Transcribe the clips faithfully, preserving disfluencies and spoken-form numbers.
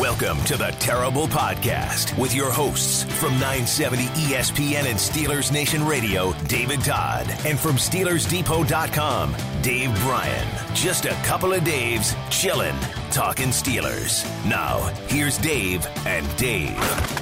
Welcome to the Terrible Podcast with your hosts from nine seventy E S P N and Steelers Nation Radio, David Todd, and from Steelers Depot dot com, Dave Bryan. Just a couple of Daves chillin', talking Steelers. Now, here's Dave and Dave.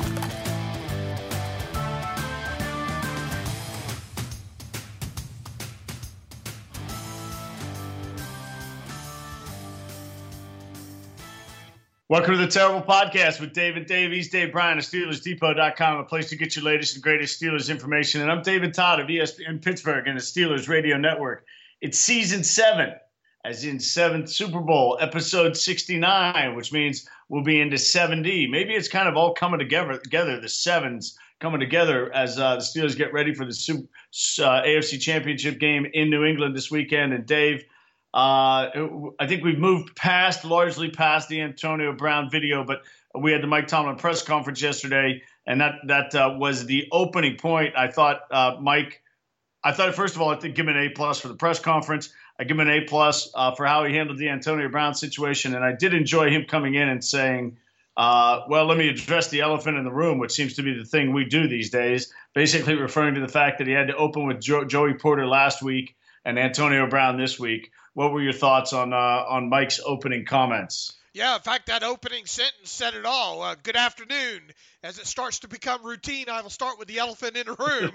Welcome to the Terrible Podcast with David Davies, Dave Bryan of Steelers Depot dot com, a place to get your latest and greatest Steelers information. And I'm David Todd of E S P N Pittsburgh and the Steelers Radio Network. It's season seven, as in seventh Super Bowl, episode sixty-nine, which means we'll be into seventy. Maybe it's kind of all coming together, together the sevens coming together as uh, the Steelers get ready for the Super, uh, A F C Championship game in New England this weekend. And Dave, Uh, I think we've moved past, largely past the Antonio Brown video, but we had the Mike Tomlin press conference yesterday, and that that uh, was the opening point. I thought uh, Mike, I thought first of all, I think give him an A plus for the press conference. I give him an A plus uh, for how he handled the Antonio Brown situation, and I did enjoy him coming in and saying, uh, "Well, let me address the elephant in the room," which seems to be the thing we do these days. Basically, referring to the fact that he had to open with jo- Joey Porter last week and Antonio Brown this week. What were your thoughts on uh, on Mike's opening comments? Yeah, in fact, that opening sentence said it all. Uh, good afternoon. As it starts to become routine, I will start with the elephant in the room.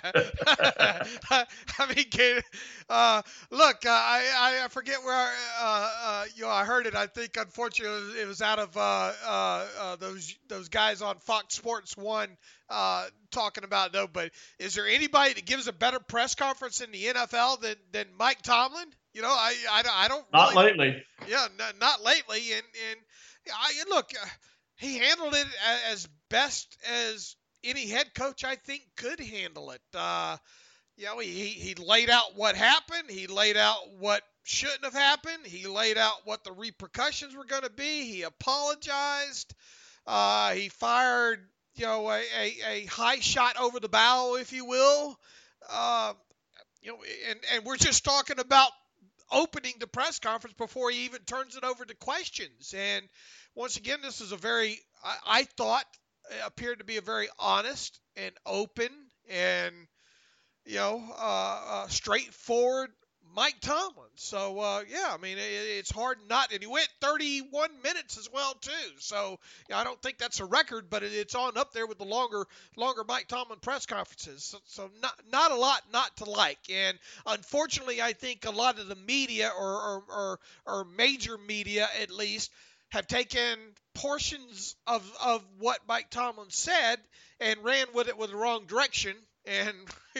I mean, can, uh, look, uh, I, I forget where I, uh, uh, you know I heard it. I think, unfortunately, it was out of uh, uh, uh, those those guys on Fox Sports One uh, talking about it, though. But is there anybody that gives a better press conference in the N F L than, than Mike Tomlin? You know, I, I, I don't Not really, lately. Yeah, n- not lately. And, and I, look, uh, he handled it as best as any head coach, I think, could handle it. Uh, you know, he, he laid out what happened. He laid out what shouldn't have happened. He laid out what the repercussions were going to be. He apologized. Uh, he fired, you know, a, a, a high shot over the bow, if you will. Uh, you know, and, and we're just talking about opening the press conference before he even turns it over to questions. And once again, this is a very, I, I thought, appeared to be a very honest and open and, you know, uh, uh, straightforward Mike Tomlin. So, uh, yeah, I mean, it, it's hard not, and he went thirty-one minutes as well, too. So, you know, I don't think that's a record, but it, it's on up there with the longer, longer Mike Tomlin press conferences. So, so not, not a lot not to like. And unfortunately, I think a lot of the media or, or, or, or major media, at least, have taken portions of, of what Mike Tomlin said and ran with it with the wrong direction. And,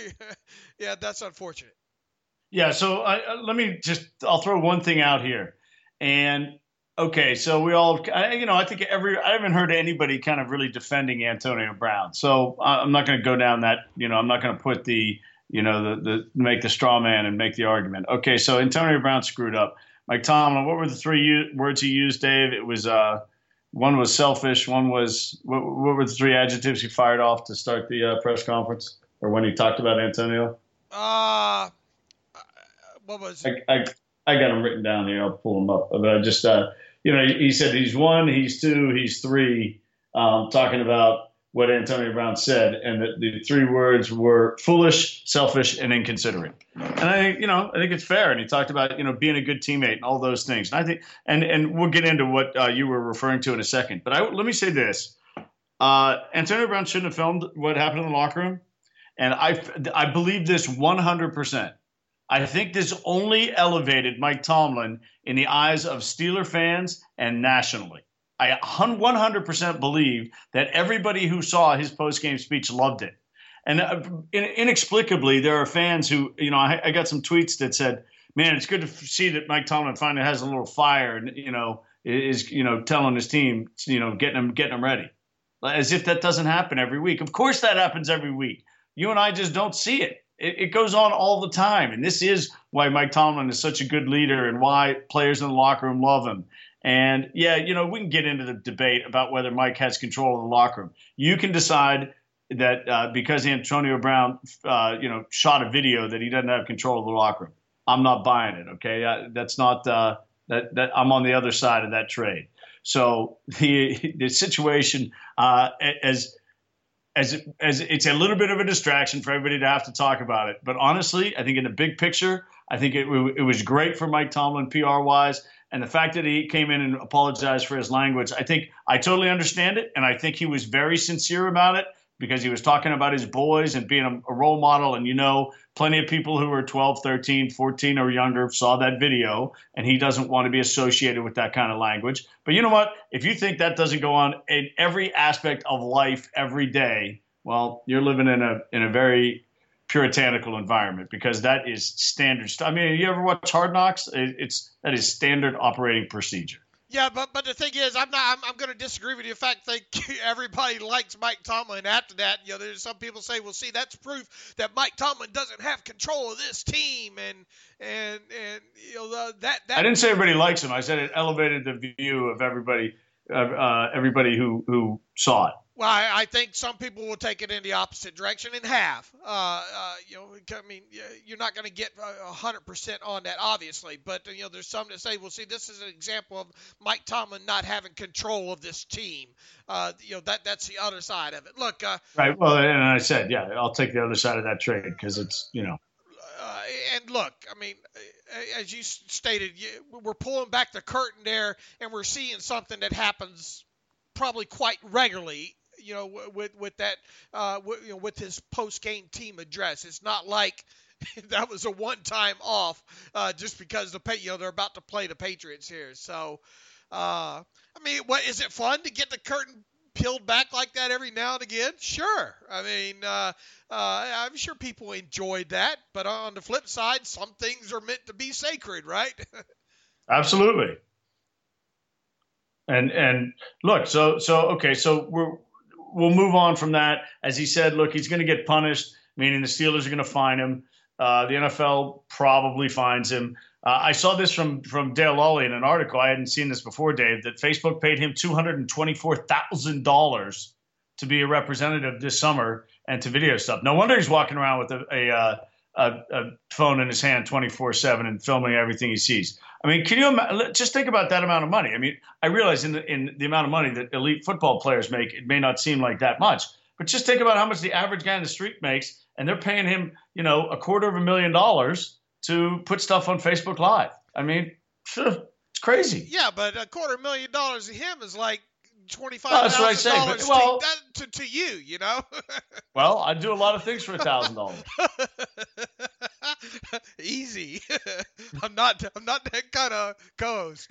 yeah, that's unfortunate. Yeah, so I, let me just, I'll throw one thing out here. And, okay, so we all, I, you know, I think every, I haven't heard anybody kind of really defending Antonio Brown. So I'm not going to go down that, you know, I'm not going to put the, you know, the, the, make the straw man and make the argument. Okay, so Antonio Brown screwed up. Mike Tomlin, what were the three u- words he used, Dave? It was, uh, one was selfish, one was, what, what were the three adjectives he fired off to start the uh, press conference? Or when he talked about Antonio? Uh, what was it? I, I, I got them written down here. I'll pull them up. But I just, uh, you know, he said he's one, he's two, he's three, um, talking about what Antonio Brown said. And the, the three words were foolish, selfish, and inconsiderate. And I think, you know, I think it's fair. And he talked about, you know, being a good teammate and all those things. And I think, and, and we'll get into what uh, you were referring to in a second. But I, let me say this. Uh, Antonio Brown shouldn't have filmed what happened in the locker room. And I, I believe this one hundred percent. I think this only elevated Mike Tomlin in the eyes of Steeler fans and nationally. I one hundred percent believe that everybody who saw his post-game speech loved it. And uh, inexplicably, there are fans who, you know, I, I got some tweets that said, man, it's good to see that Mike Tomlin finally has a little fire and, you know, is, you know, telling his team, you know, getting them, getting them ready. As if that doesn't happen every week. Of course that happens every week. You and I just don't see it. It, it goes on all the time. And this is why Mike Tomlin is such a good leader and why players in the locker room love him. And, yeah, you know, we can get into the debate about whether Mike has control of the locker room. You can decide that uh, because Antonio Brown, uh, you know, shot a video that he doesn't have control of the locker room. I'm not buying it, okay? I, that's not uh, – that, that I'm on the other side of that trade. So the the situation, uh, as as as it's a little bit of a distraction for everybody to have to talk about it. But honestly, I think in the big picture, I think it, it was great for Mike Tomlin P R wise. And the fact that he came in and apologized for his language, I think I totally understand it. And I think he was very sincere about it because he was talking about his boys and being a, a role model. And, you know, plenty of people who were twelve, thirteen, fourteen or younger saw that video, and he doesn't want to be associated with that kind of language. But you know what? If you think that doesn't go on in every aspect of life every day, well, you're living in a in a very puritanical environment, because that is standard stuff. I mean, you ever watch Hard Knocks? It, it's that is standard operating procedure. Yeah, but but the thing is, I'm not. I'm, I'm going to disagree with you. In fact, think everybody likes Mike Tomlin. After that, you know, there's some people say, "Well, see, that's proof that Mike Tomlin doesn't have control of this team," and and and you know uh, that that. I didn't say everybody likes him. I said it elevated the view of everybody, uh, uh, everybody who who saw it. Well, I, I think some people will take it in the opposite direction and have. Uh, uh, you know, I mean, you're not going to get a hundred percent on that, obviously. But you know, there's some that say, "Well, see, this is an example of Mike Tomlin not having control of this team." Uh, you know, that that's the other side of it. Look, uh, right. Well, and I said, yeah, I'll take the other side of that trade because it's, you know. Uh, and look, I mean, as you stated, we're pulling back the curtain there, and we're seeing something that happens probably quite regularly. You know, with with that, uh, with, you know, with his post-game team address, it's not like that was a one-time off, uh, just because the you know they're about to play the Patriots here. So, uh, I mean, what is it fun to get the curtain peeled back like that every now and again? Sure. I mean, uh, uh, I'm sure people enjoyed that, but on the flip side, some things are meant to be sacred, right? Absolutely. And and look, so so okay, so we're. We'll move on from that. As he said, look, he's going to get punished, meaning the Steelers are going to fine him. Uh, the N F L probably fines him. Uh, I saw this from, from Dale Lawley in an article. I hadn't seen this before, Dave, that Facebook paid him two hundred twenty-four thousand dollars to be a representative this summer and to video stuff. No wonder he's walking around with a, a, uh, a, a phone in his hand twenty-four seven and filming everything he sees. I mean, can you just think about that amount of money? I mean, I realize in the, in the amount of money that elite football players make, it may not seem like that much. But just think about how much the average guy in the street makes, and they're paying him, you know, a quarter of a million dollars to put stuff on Facebook Live. I mean, it's crazy. Yeah, but a quarter million dollars to him is like twenty-five thousand dollars oh, well, to, to, to you, you know? Well, I do a lot of things for a thousand dollars. Easy. I'm not I'm not that kind of co-host.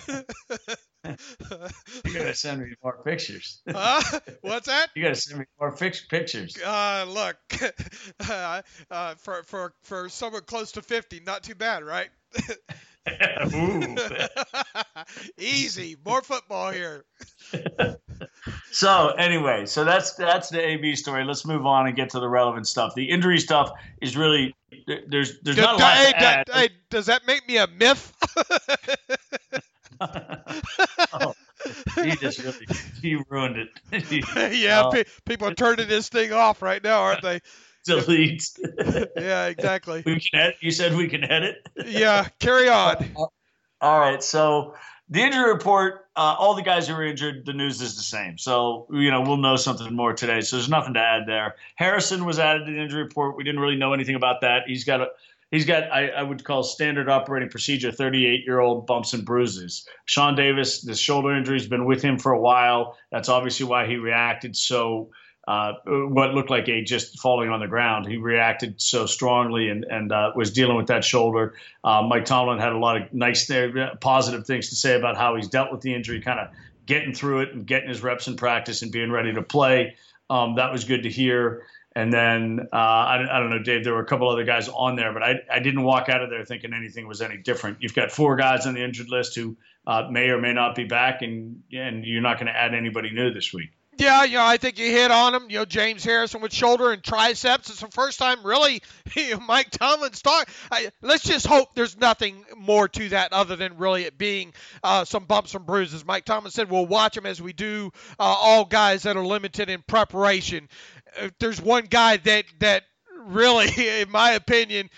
You gotta send me more pictures. Uh, what's that? You gotta send me more fix- pictures. Uh, look, uh, uh, for for for someone close to fifty, not too bad, right? Ooh. Easy, more football here. So anyway, so that's that's the A B story. Let's move on and get to the relevant stuff. The injury stuff is really there's there's not a lot hey, to add. Hey, does that make me a myth? Oh, he just really he ruined it. Yeah, uh, pe- people are turning this thing off right now, aren't they? Delete. Yeah, exactly. We can edit. You said we can edit. Yeah, carry on. All right, so the injury report, uh, all the guys who were injured, the news is the same. So, you know, we'll know something more today. So there's nothing to add there. Harrison was added to the injury report. We didn't really know anything about that. He's got a He's got, I, I would call standard operating procedure, thirty-eight-year-old bumps and bruises. Sean Davis, the shoulder injury has been with him for a while. That's obviously why he reacted so, uh, what looked like a just falling on the ground. He reacted so strongly and, and uh, was dealing with that shoulder. Uh, Mike Tomlin had a lot of nice, positive things to say about how he's dealt with the injury, kind of getting through it and getting his reps in practice and being ready to play. Um, that was good to hear. And then, uh, I, I don't know, Dave, there were a couple other guys on there, but I, I didn't walk out of there thinking anything was any different. You've got four guys on the injured list who uh, may or may not be back, and and you're not going to add anybody new this week. Yeah, you know, I think you hit on him. You know, James Harrison with shoulder and triceps. It's the first time really you know, Mike Tomlin's talk. I, let's just hope there's nothing more to that other than really it being uh, some bumps and bruises. Mike Tomlin said we'll watch him as we do uh, all guys that are limited in preparation. If there's one guy that that really, in my opinion,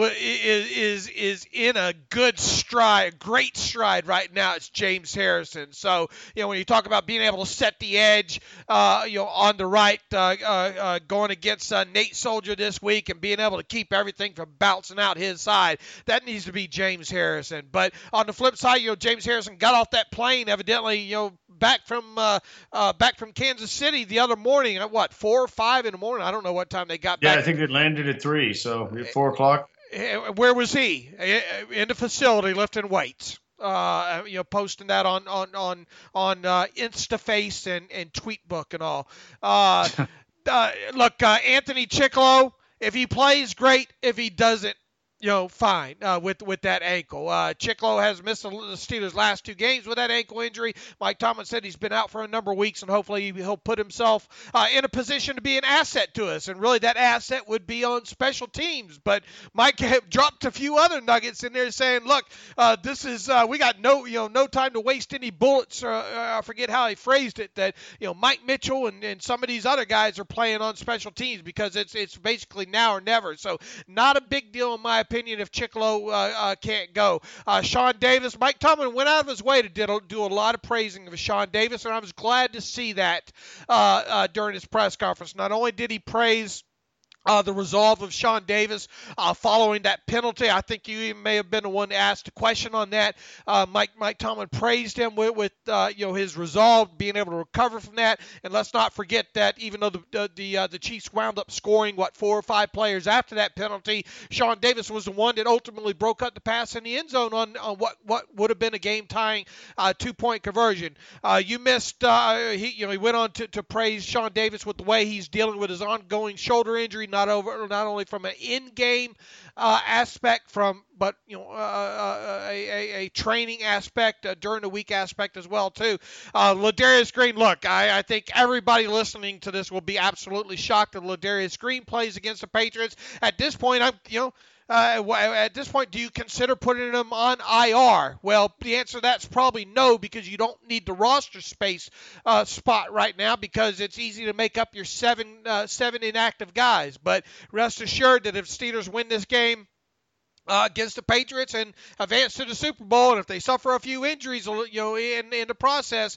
is is is in a good stride, great stride right now. It's James Harrison. So, you know, when you talk about being able to set the edge, uh, you know, on the right, uh, uh, uh, going against uh, Nate Soldier this week and being able to keep everything from bouncing out his side, that needs to be James Harrison. But on the flip side, you know, James Harrison got off that plane, evidently, you know, back from uh, uh, back from Kansas City the other morning at what, four or five in the morning? I don't know what time they got yeah, back. Yeah, I think it landed at three, so at four o'clock. Where was he? In the facility lifting weights. Uh, you know, posting that on on on on uh, InstaFace and and Tweetbook and all. Uh, uh, look, uh, Anthony Chicklow, if he plays, great. If he doesn't, you know, fine uh, with with that ankle. Uh, Chicklow has missed the Steelers' last two games with that ankle injury. Mike Tomlin said he's been out for a number of weeks, and hopefully he'll put himself uh, in a position to be an asset to us. And really, that asset would be on special teams. But Mike dropped a few other nuggets in there, saying, "Look, uh, this is uh, we got no you know no time to waste any bullets." Or, uh, I forget how he phrased it. That you know Mike Mitchell and, and some of these other guys are playing on special teams because it's it's basically now or never. So not a big deal in my opinion. opinion if Chicklow uh, uh, can't go. Uh, Sean Davis, Mike Tomlin went out of his way to did, do a lot of praising of Sean Davis, and I was glad to see that uh, uh, during his press conference. Not only did he praise Uh, the resolve of Sean Davis uh, following that penalty. I think you even may have been the one to ask the question on that. Uh, Mike Mike Tomlin praised him with, with uh, you know his resolve, being able to recover from that. And let's not forget that even though the the the, uh, the Chiefs wound up scoring what four or five players after that penalty, Sean Davis was the one that ultimately broke up the pass in the end zone on, on what what would have been a game tying uh, two point conversion. Uh, you missed. Uh, he you know he went on to, to praise Sean Davis with the way he's dealing with his ongoing shoulder injury. Not over, not only from an in-game uh, aspect, from but you know uh, a, a, a training aspect, uh, during the week aspect as well too. Uh, Ladarius Green, look, I, I think everybody listening to this will be absolutely shocked that Ladarius Green plays against the Patriots. At this point, I'm you know. Uh, at this point, do you consider putting him on I R? Well, the answer to that's probably no, because you don't need the roster space uh, spot right now, because it's easy to make up your seven uh, seven inactive guys. But rest assured that if Steelers win this game uh, against the Patriots and advance to the Super Bowl, and if they suffer a few injuries, you know, in in the process,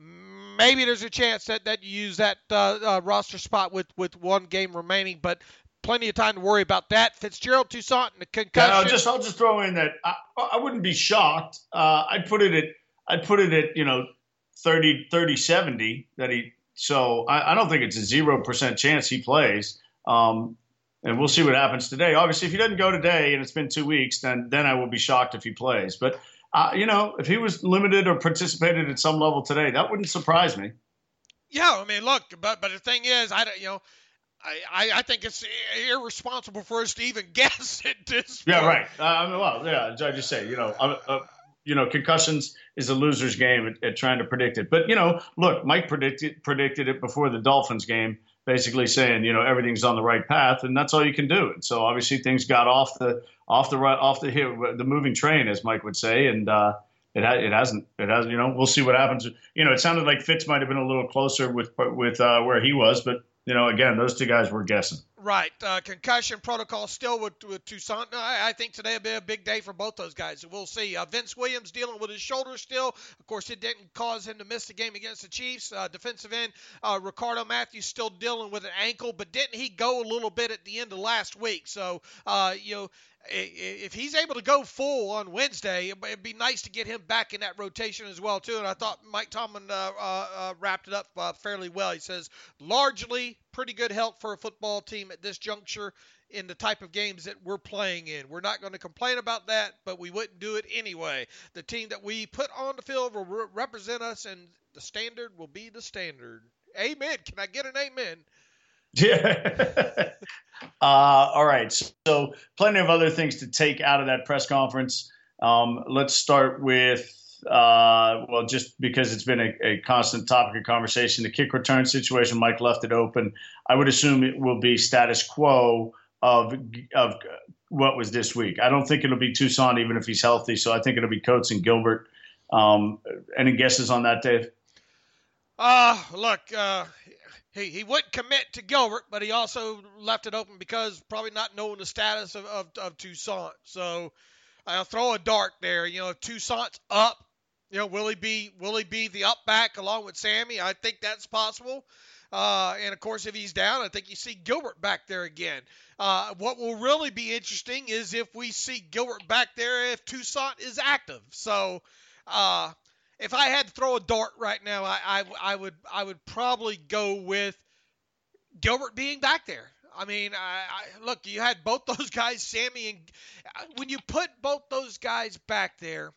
maybe there's a chance that, that you use that uh, uh, roster spot with, with one game remaining. But plenty of time to worry about that. Fitzgerald Toussaint and the concussion. Yeah, I'll just I'll just throw in that I, I wouldn't be shocked. Uh, I'd put it at I'd put it at you know thirty, thirty, seventy that he. So I, I don't think it's a zero percent chance he plays. Um, and we'll see what happens today. Obviously, if he doesn't go today and it's been two weeks, then then I will be shocked if he plays. But uh, you know, if he was limited or participated at some level today, that wouldn't surprise me. Yeah, I mean, look, but but the thing is, I don't you know. I, I think it's irresponsible for us to even guess at this point. Yeah, right. Uh, I mean, well, yeah, I just say, you know, uh, uh, you know, concussions is a loser's game at, at trying to predict it. But, you know, look, Mike predicted predicted it before the Dolphins game, basically saying, you know, everything's on the right path, and that's all you can do. And so obviously things got off the off the off the the moving train, as Mike would say, and uh, it ha- it hasn't it has you know we'll see what happens. You know, it sounded like Fitz might have been a little closer with with uh, where he was, but. You know, again, those two guys were guessing. Right. Uh, concussion protocol still with, with Toussaint. No, I, I think today will be a big day for both those guys. We'll see. Uh, Vince Williams dealing with his shoulder still. Of course, it didn't cause him to miss the game against the Chiefs. Uh, defensive end uh, Ricardo Matthews still dealing with an ankle, but didn't he go a little bit at the end of last week? So, uh, you know, if he's able to go full on Wednesday, it'd be nice to get him back in that rotation as well, too. And I thought Mike Tomlin uh, uh, wrapped it up uh, fairly well. He says, largely pretty good help for a football team at this juncture in the type of games that we're playing in. We're not going to complain about that, but we wouldn't do it anyway. The team that we put on the field will re- represent us, and the standard will be the standard. Amen. Can I get an amen? Yeah. uh, all right. So plenty of other things to take out of that press conference. Um, let's start with, uh, well, just because it's been a, a constant topic of conversation, the kick return situation. Mike left it open. I would assume it will be status quo of of what was this week. I don't think it'll be Toussaint, even if he's healthy. So I think it'll be Coates and Gilbert. Um, any guesses on that, Dave? Uh, look, uh, he, he wouldn't commit to Gilbert, but he also left it open because probably not knowing the status of, of, of Toussaint. So I'll throw a dart there. You know, if Toussaint's up, you know, will he be will he be the up back along with Sammy? I think that's possible. Uh, and, of course, if he's down, I think you see Gilbert back there again. Uh, what will really be interesting is if we see Gilbert back there if Toussaint is active. So uh, if I had to throw a dart right now, I, I, I would I would probably go with Gilbert being back there. I mean, I, I, look, you had both those guys, Sammy, and when you put both those guys back there,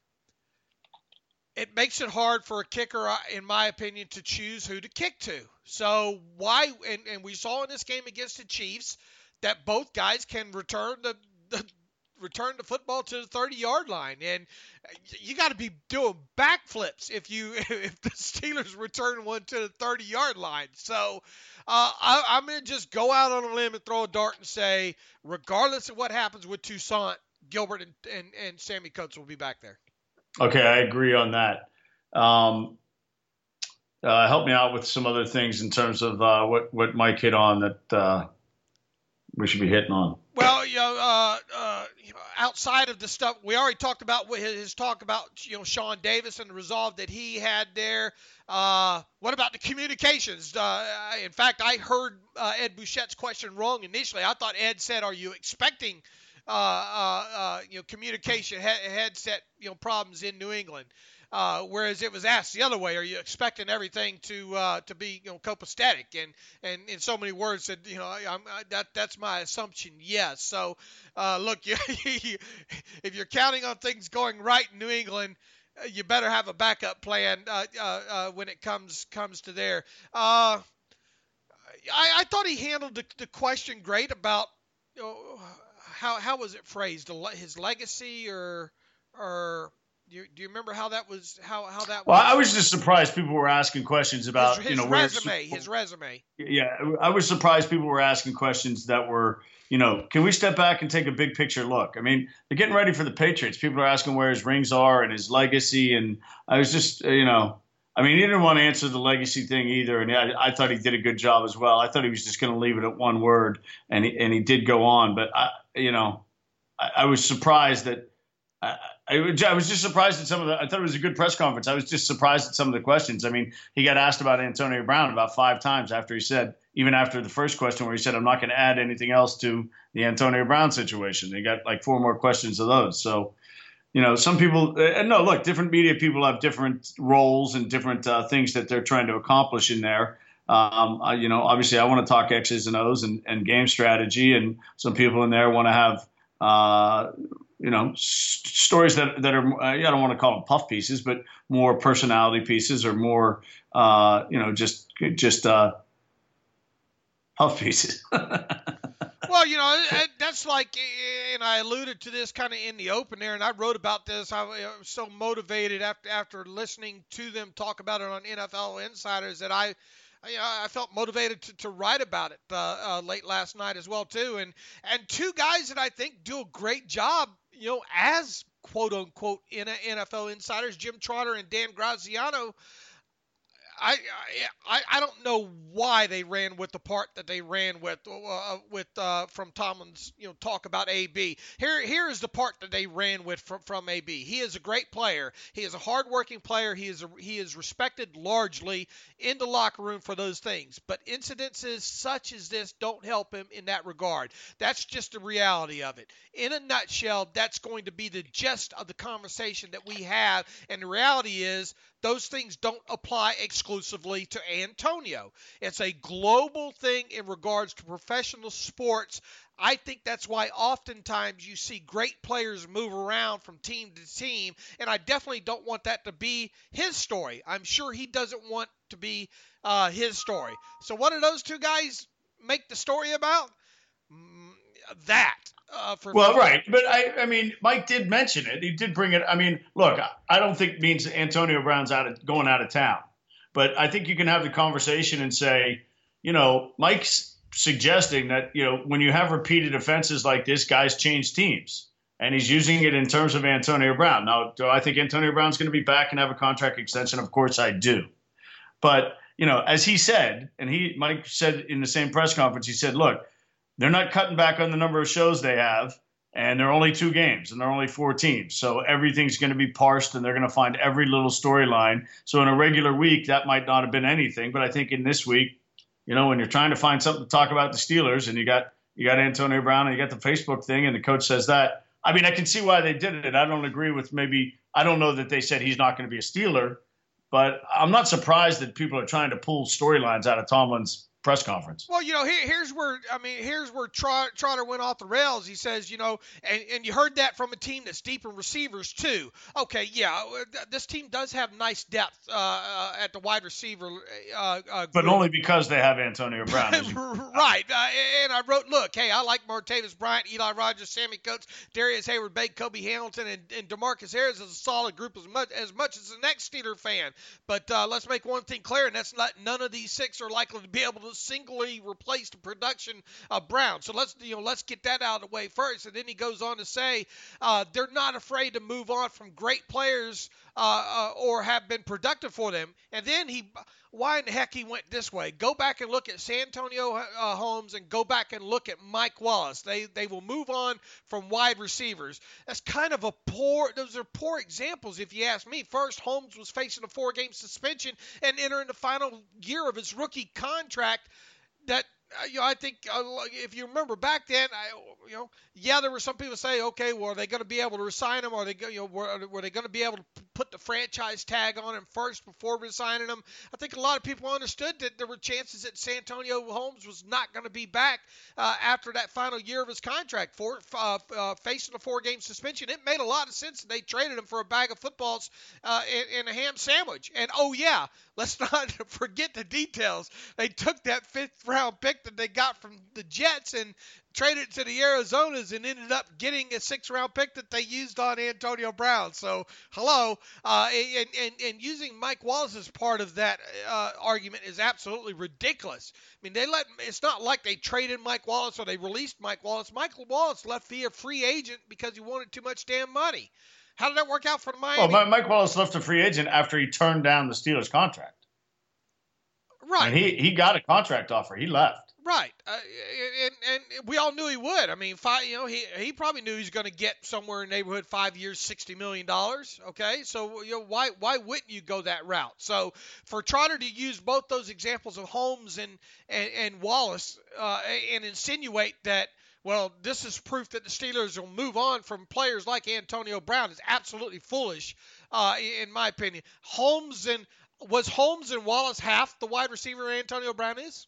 it makes it hard for a kicker, in my opinion, to choose who to kick to. So why, and, and we saw in this game against the Chiefs that both guys can return the, the return the football to the thirty-yard line, and you got to be doing backflips if you if the Steelers return one to the thirty-yard line. So uh, I, I'm going to just go out on a limb and throw a dart and say, regardless of what happens with Toussaint, Gilbert and, and, and Sammy Coates will be back there. Okay, I agree on that. Um, uh, help me out with some other things in terms of uh, what, what Mike hit on that uh, we should be hitting on. Well, you know, uh, uh, you know, outside of the stuff we already talked about, his, his talk about, you know, Sean Davis and the resolve that he had there. Uh, what about the communications? Uh, in fact, I heard uh, Ed Bouchette's question wrong initially. I thought Ed said, "Are you expecting?" Uh, uh, uh, you know, communication he- headset, you know, problems in New England. Uh, whereas it was asked the other way, are you expecting everything to uh, to be, you know, copacetic? And and in so many words said, you know, I'm, I, that that's my assumption. Yes. So uh, look, you, if you're counting on things going right in New England, you better have a backup plan uh, uh, uh, when it comes comes to there. Uh, I, I thought he handled the, the question great about, you know, How how was it phrased? His legacy, or or do you, do you remember how that was? How how that? Well, was? I was just surprised people were asking questions about his, his you know resume. His resume. Yeah, I was surprised people were asking questions that were, you know, can we step back and take a big picture look? I mean, they're getting ready for the Patriots. People are asking where his rings are and his legacy, and I was just, you know. I mean, he didn't want to answer the legacy thing either, and I, I thought he did a good job as well. I thought he was just going to leave it at one word, and he, and he did go on. But, I, you know, I, I was surprised that I, I was just surprised at some of the – I thought it was a good press conference. I was just surprised at some of the questions. I mean, he got asked about Antonio Brown about five times after he said – even after the first question where he said, I'm not going to add anything else to the Antonio Brown situation. He got like four more questions of those. So – You know, some people, and no, look, different media people have different roles and different uh, things that they're trying to accomplish in there. Um, I, you know, obviously I want to talk X's and O's and, and game strategy. And some people in there want to have, uh, you know, s- stories that, that are, I don't want to call them puff pieces, but more personality pieces or more, uh, you know, just, just uh, puff pieces. Well, you know, that's like, and I alluded to this kind of in the open there, and I wrote about this. I was so motivated after after listening to them talk about it on N F L Insiders that I, you know, I felt motivated to, to write about it uh, uh, late last night as well too. And and two guys that I think do a great job, you know, as quote unquote N F L Insiders, Jim Trotter and Dan Graziano. I, I I don't know why they ran with the part that they ran with uh, with uh, from Tomlin's, you know, talk about A B. Here here is the part that they ran with from, from A B. He is a great player. He is a hardworking player. He is a, he is respected largely in the locker room for those things. But incidences such as this don't help him in that regard. That's just the reality of it. In a nutshell, that's going to be the gist of the conversation that we have. And the reality is, those things don't apply exclusively to Antonio. It's a global thing in regards to professional sports. I think that's why oftentimes you see great players move around from team to team, and I definitely don't want that to be his story. I'm sure he doesn't want to be uh, his story. So what do those two guys make the story about? Mm, that. Uh, for well, right. But I, I mean, Mike did mention it. He did bring it. I mean, look, I don't think it means Antonio Brown's out of going out of town, but I think you can have the conversation and say, you know, Mike's suggesting that, you know, when you have repeated offenses like this, guys change teams, and he's using it in terms of Antonio Brown. Now, do I think Antonio Brown's going to be back and have a contract extension? Of course I do. But you know, as he said, and he Mike said in the same press conference, he said, look, they're not cutting back on the number of shows they have, and there are only two games, and there are only four teams. So everything's going to be parsed, and they're going to find every little storyline. So in a regular week, that might not have been anything. But I think in this week, you know, when you're trying to find something to talk about the Steelers, and you got you got Antonio Brown, and you got the Facebook thing, and the coach says that, I mean, I can see why they did it. I don't agree with maybe – I don't know that they said he's not going to be a Steeler, but I'm not surprised that people are trying to pull storylines out of Tomlin's press conference. Well, you know, here, here's where I mean, here's where Trotter, Trotter went off the rails. He says, you know, and, and you heard that from a team that's deep in receivers too. Okay, yeah, this team does have nice depth uh, uh, at the wide receiver, uh, uh, but only because they have Antonio Brown. Right, uh, and I wrote, look, hey, I like Martavis Bryant, Eli Rogers, Sammy Coates, Darius Hayward, Bake, Kobe Hamilton, and, and DeMarcus Harris is a solid group as much as much as the next Steeler fan. But uh, let's make one thing clear, and that's not none of these six are likely to be able to singly replace the production of Brown. So let's you know let's get that out of the way first. And then he goes on to say uh, they're not afraid to move on from great players uh, uh, or have been productive for them. And then he, why in the heck he went this way? Go back and look at Santonio uh, Holmes and go back and look at Mike Wallace. They they will move on from wide receivers. That's kind of a poor. Those are poor examples if you ask me. First, Holmes was facing a four-game suspension and entering the final year of his rookie contract. That uh, you know, I think uh, if you remember back then, I, you know, yeah, there were some people say, okay, well, are they going to be able to resign him? Or are they, you know, were, were they going to be able to put the franchise tag on him first before resigning him? I think a lot of people understood that there were chances that Santonio Holmes was not going to be back uh, after that final year of his contract for uh, uh, facing a four-game suspension. It made a lot of sense that they traded him for a bag of footballs uh, and, and a ham sandwich. And oh yeah, let's not forget the details. They took that fifth-round pick that they got from the Jets and traded it to the Arizonas and ended up getting a six-round pick that they used on Antonio Brown. So, hello. Uh, and, and, and using Mike Wallace as part of that uh, argument is absolutely ridiculous. I mean, they let it's not like they traded Mike Wallace or they released Mike Wallace. Michael Wallace left via free agent because he wanted too much damn money. How did that work out for Miami? Well, Mike Wallace left a free agent after he turned down the Steelers contract. Right. And he, he got a contract offer. He left. Right, uh, and and we all knew he would. I mean, five, you know, he he probably knew he was going to get somewhere in the neighborhood five years, sixty million dollars. Okay, so you know, why why wouldn't you go that route? So for Trotter to use both those examples of Holmes and and, and Wallace uh, and insinuate that, well, this is proof that the Steelers will move on from players like Antonio Brown is absolutely foolish, uh, in my opinion. Holmes and was Holmes and Wallace half the wide receiver Antonio Brown is?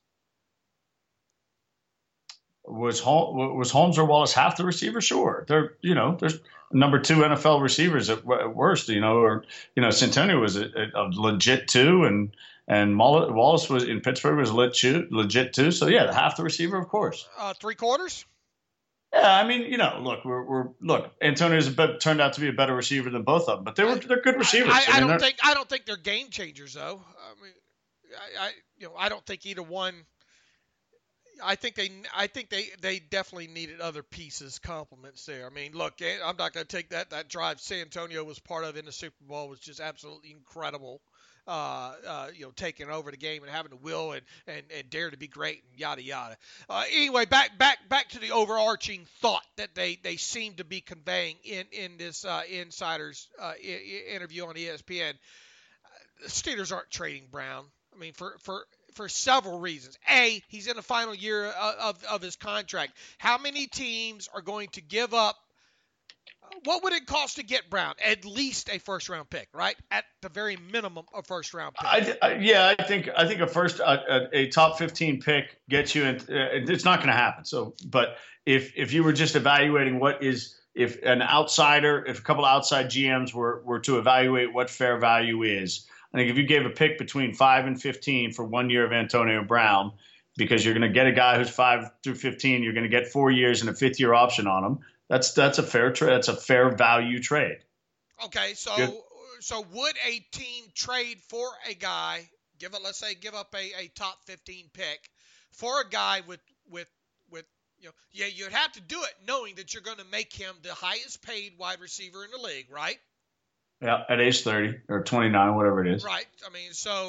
Was Holmes, was Holmes or Wallace half the receiver? Sure. They're, you know, there's number two N F L receivers at, at worst, you know, or, you know, Santonio was a, a legit two, and, and Wallace was in Pittsburgh was legit, legit too. So, yeah, half the receiver, of course. Uh, three quarters? Yeah, I mean, you know, look, we're, we're look. Antonio's a bit, turned out to be a better receiver than both of them, but they were they're good receivers. I, I, I mean, don't think I don't think they're game changers though. I mean, I, I you know I don't think either one. I think they I think they, they definitely needed other pieces, complements there. I mean, look, I'm not going to take that that drive Santonio was part of in the Super Bowl was just absolutely incredible. Uh, uh, you know, taking over the game and having the will and, and, and dare to be great and yada yada. Uh, anyway, back back back to the overarching thought that they, they seem to be conveying in in this uh, insiders uh, I- interview on E S P N. The Steelers aren't trading Brown. I mean, for for. For several reasons. A, he's in the final year of, of, of his contract. How many teams are going to give up? What would it cost to get Brown? At least a first-round pick, right? At the very minimum, a first-round pick. I, I, yeah, I think I think a first a, a top fifteen pick gets you. In, uh, it's not going to happen. So, but if if you were just evaluating what is if an outsider, if a couple outside G Ms were were to evaluate what fair value is. I think if you gave a pick between five and fifteen for one year of Antonio Brown, because you're going to get a guy who's five through fifteen, you're going to get four years and a fifth year option on him. That's that's a fair trade. That's a fair value trade. Okay, so Good. so would a team trade for a guy? Give it, let's say, give up a, a top fifteen pick for a guy with with with you know, yeah, you'd have to do it knowing that you're going to make him the highest paid wide receiver in the league, right? Yeah, at age thirty or twenty-nine, whatever it is. Right. I mean, so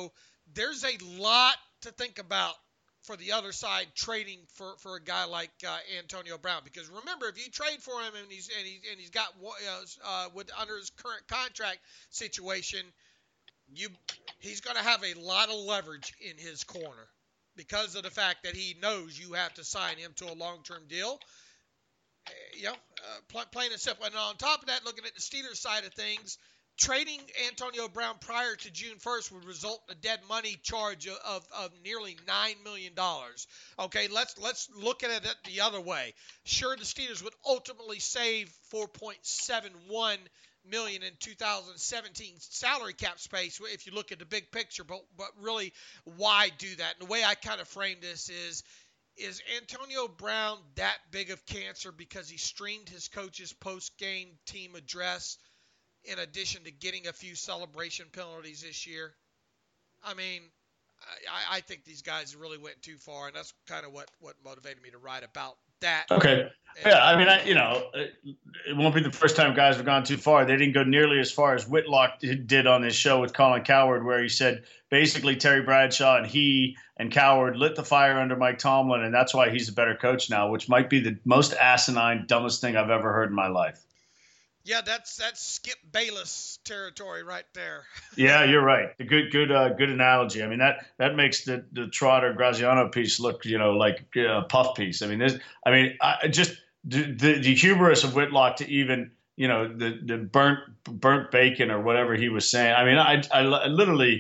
there's a lot to think about for the other side trading for, for a guy like uh, Antonio Brown, because remember, if you trade for him and he's and he's and he's got uh, with under his current contract situation, you he's going to have a lot of leverage in his corner because of the fact that he knows you have to sign him to a long-term deal. Uh, you know, uh, pl- plain and simple. And on top of that, looking at the Steelers side of things, trading Antonio Brown prior to June first would result in a dead money charge of, of, of nearly nine million dollars. Okay, let's let's look at it the other way. Sure, the Steelers would ultimately save four point seven one million dollars in two thousand seventeen salary cap space if you look at the big picture, but but really, why do that? And the way I kind of frame this is, is Antonio Brown that big of cancer because he streamed his coach's post-game team address in addition to getting a few celebration penalties this year? I mean, I, I think these guys really went too far, and that's kind of what, what motivated me to write about that. Okay. And, yeah, I mean, I, you know, it, it won't be the first time guys have gone too far. They didn't go nearly as far as Whitlock did on his show with Colin Cowherd, where he said basically Terry Bradshaw and he and Cowherd lit the fire under Mike Tomlin, and that's why he's a better coach now, which might be the most asinine, dumbest thing I've ever heard in my life. Yeah, that's that's Skip Bayless territory right there. Yeah, you're right. A good, good, uh, good analogy. I mean, that that makes the the Trotter Graziano piece look, you know, like a puff piece. I mean, there's, I mean, I just the, the the hubris of Whitlock to even, you know, the the burnt burnt bacon or whatever he was saying. I mean, I I literally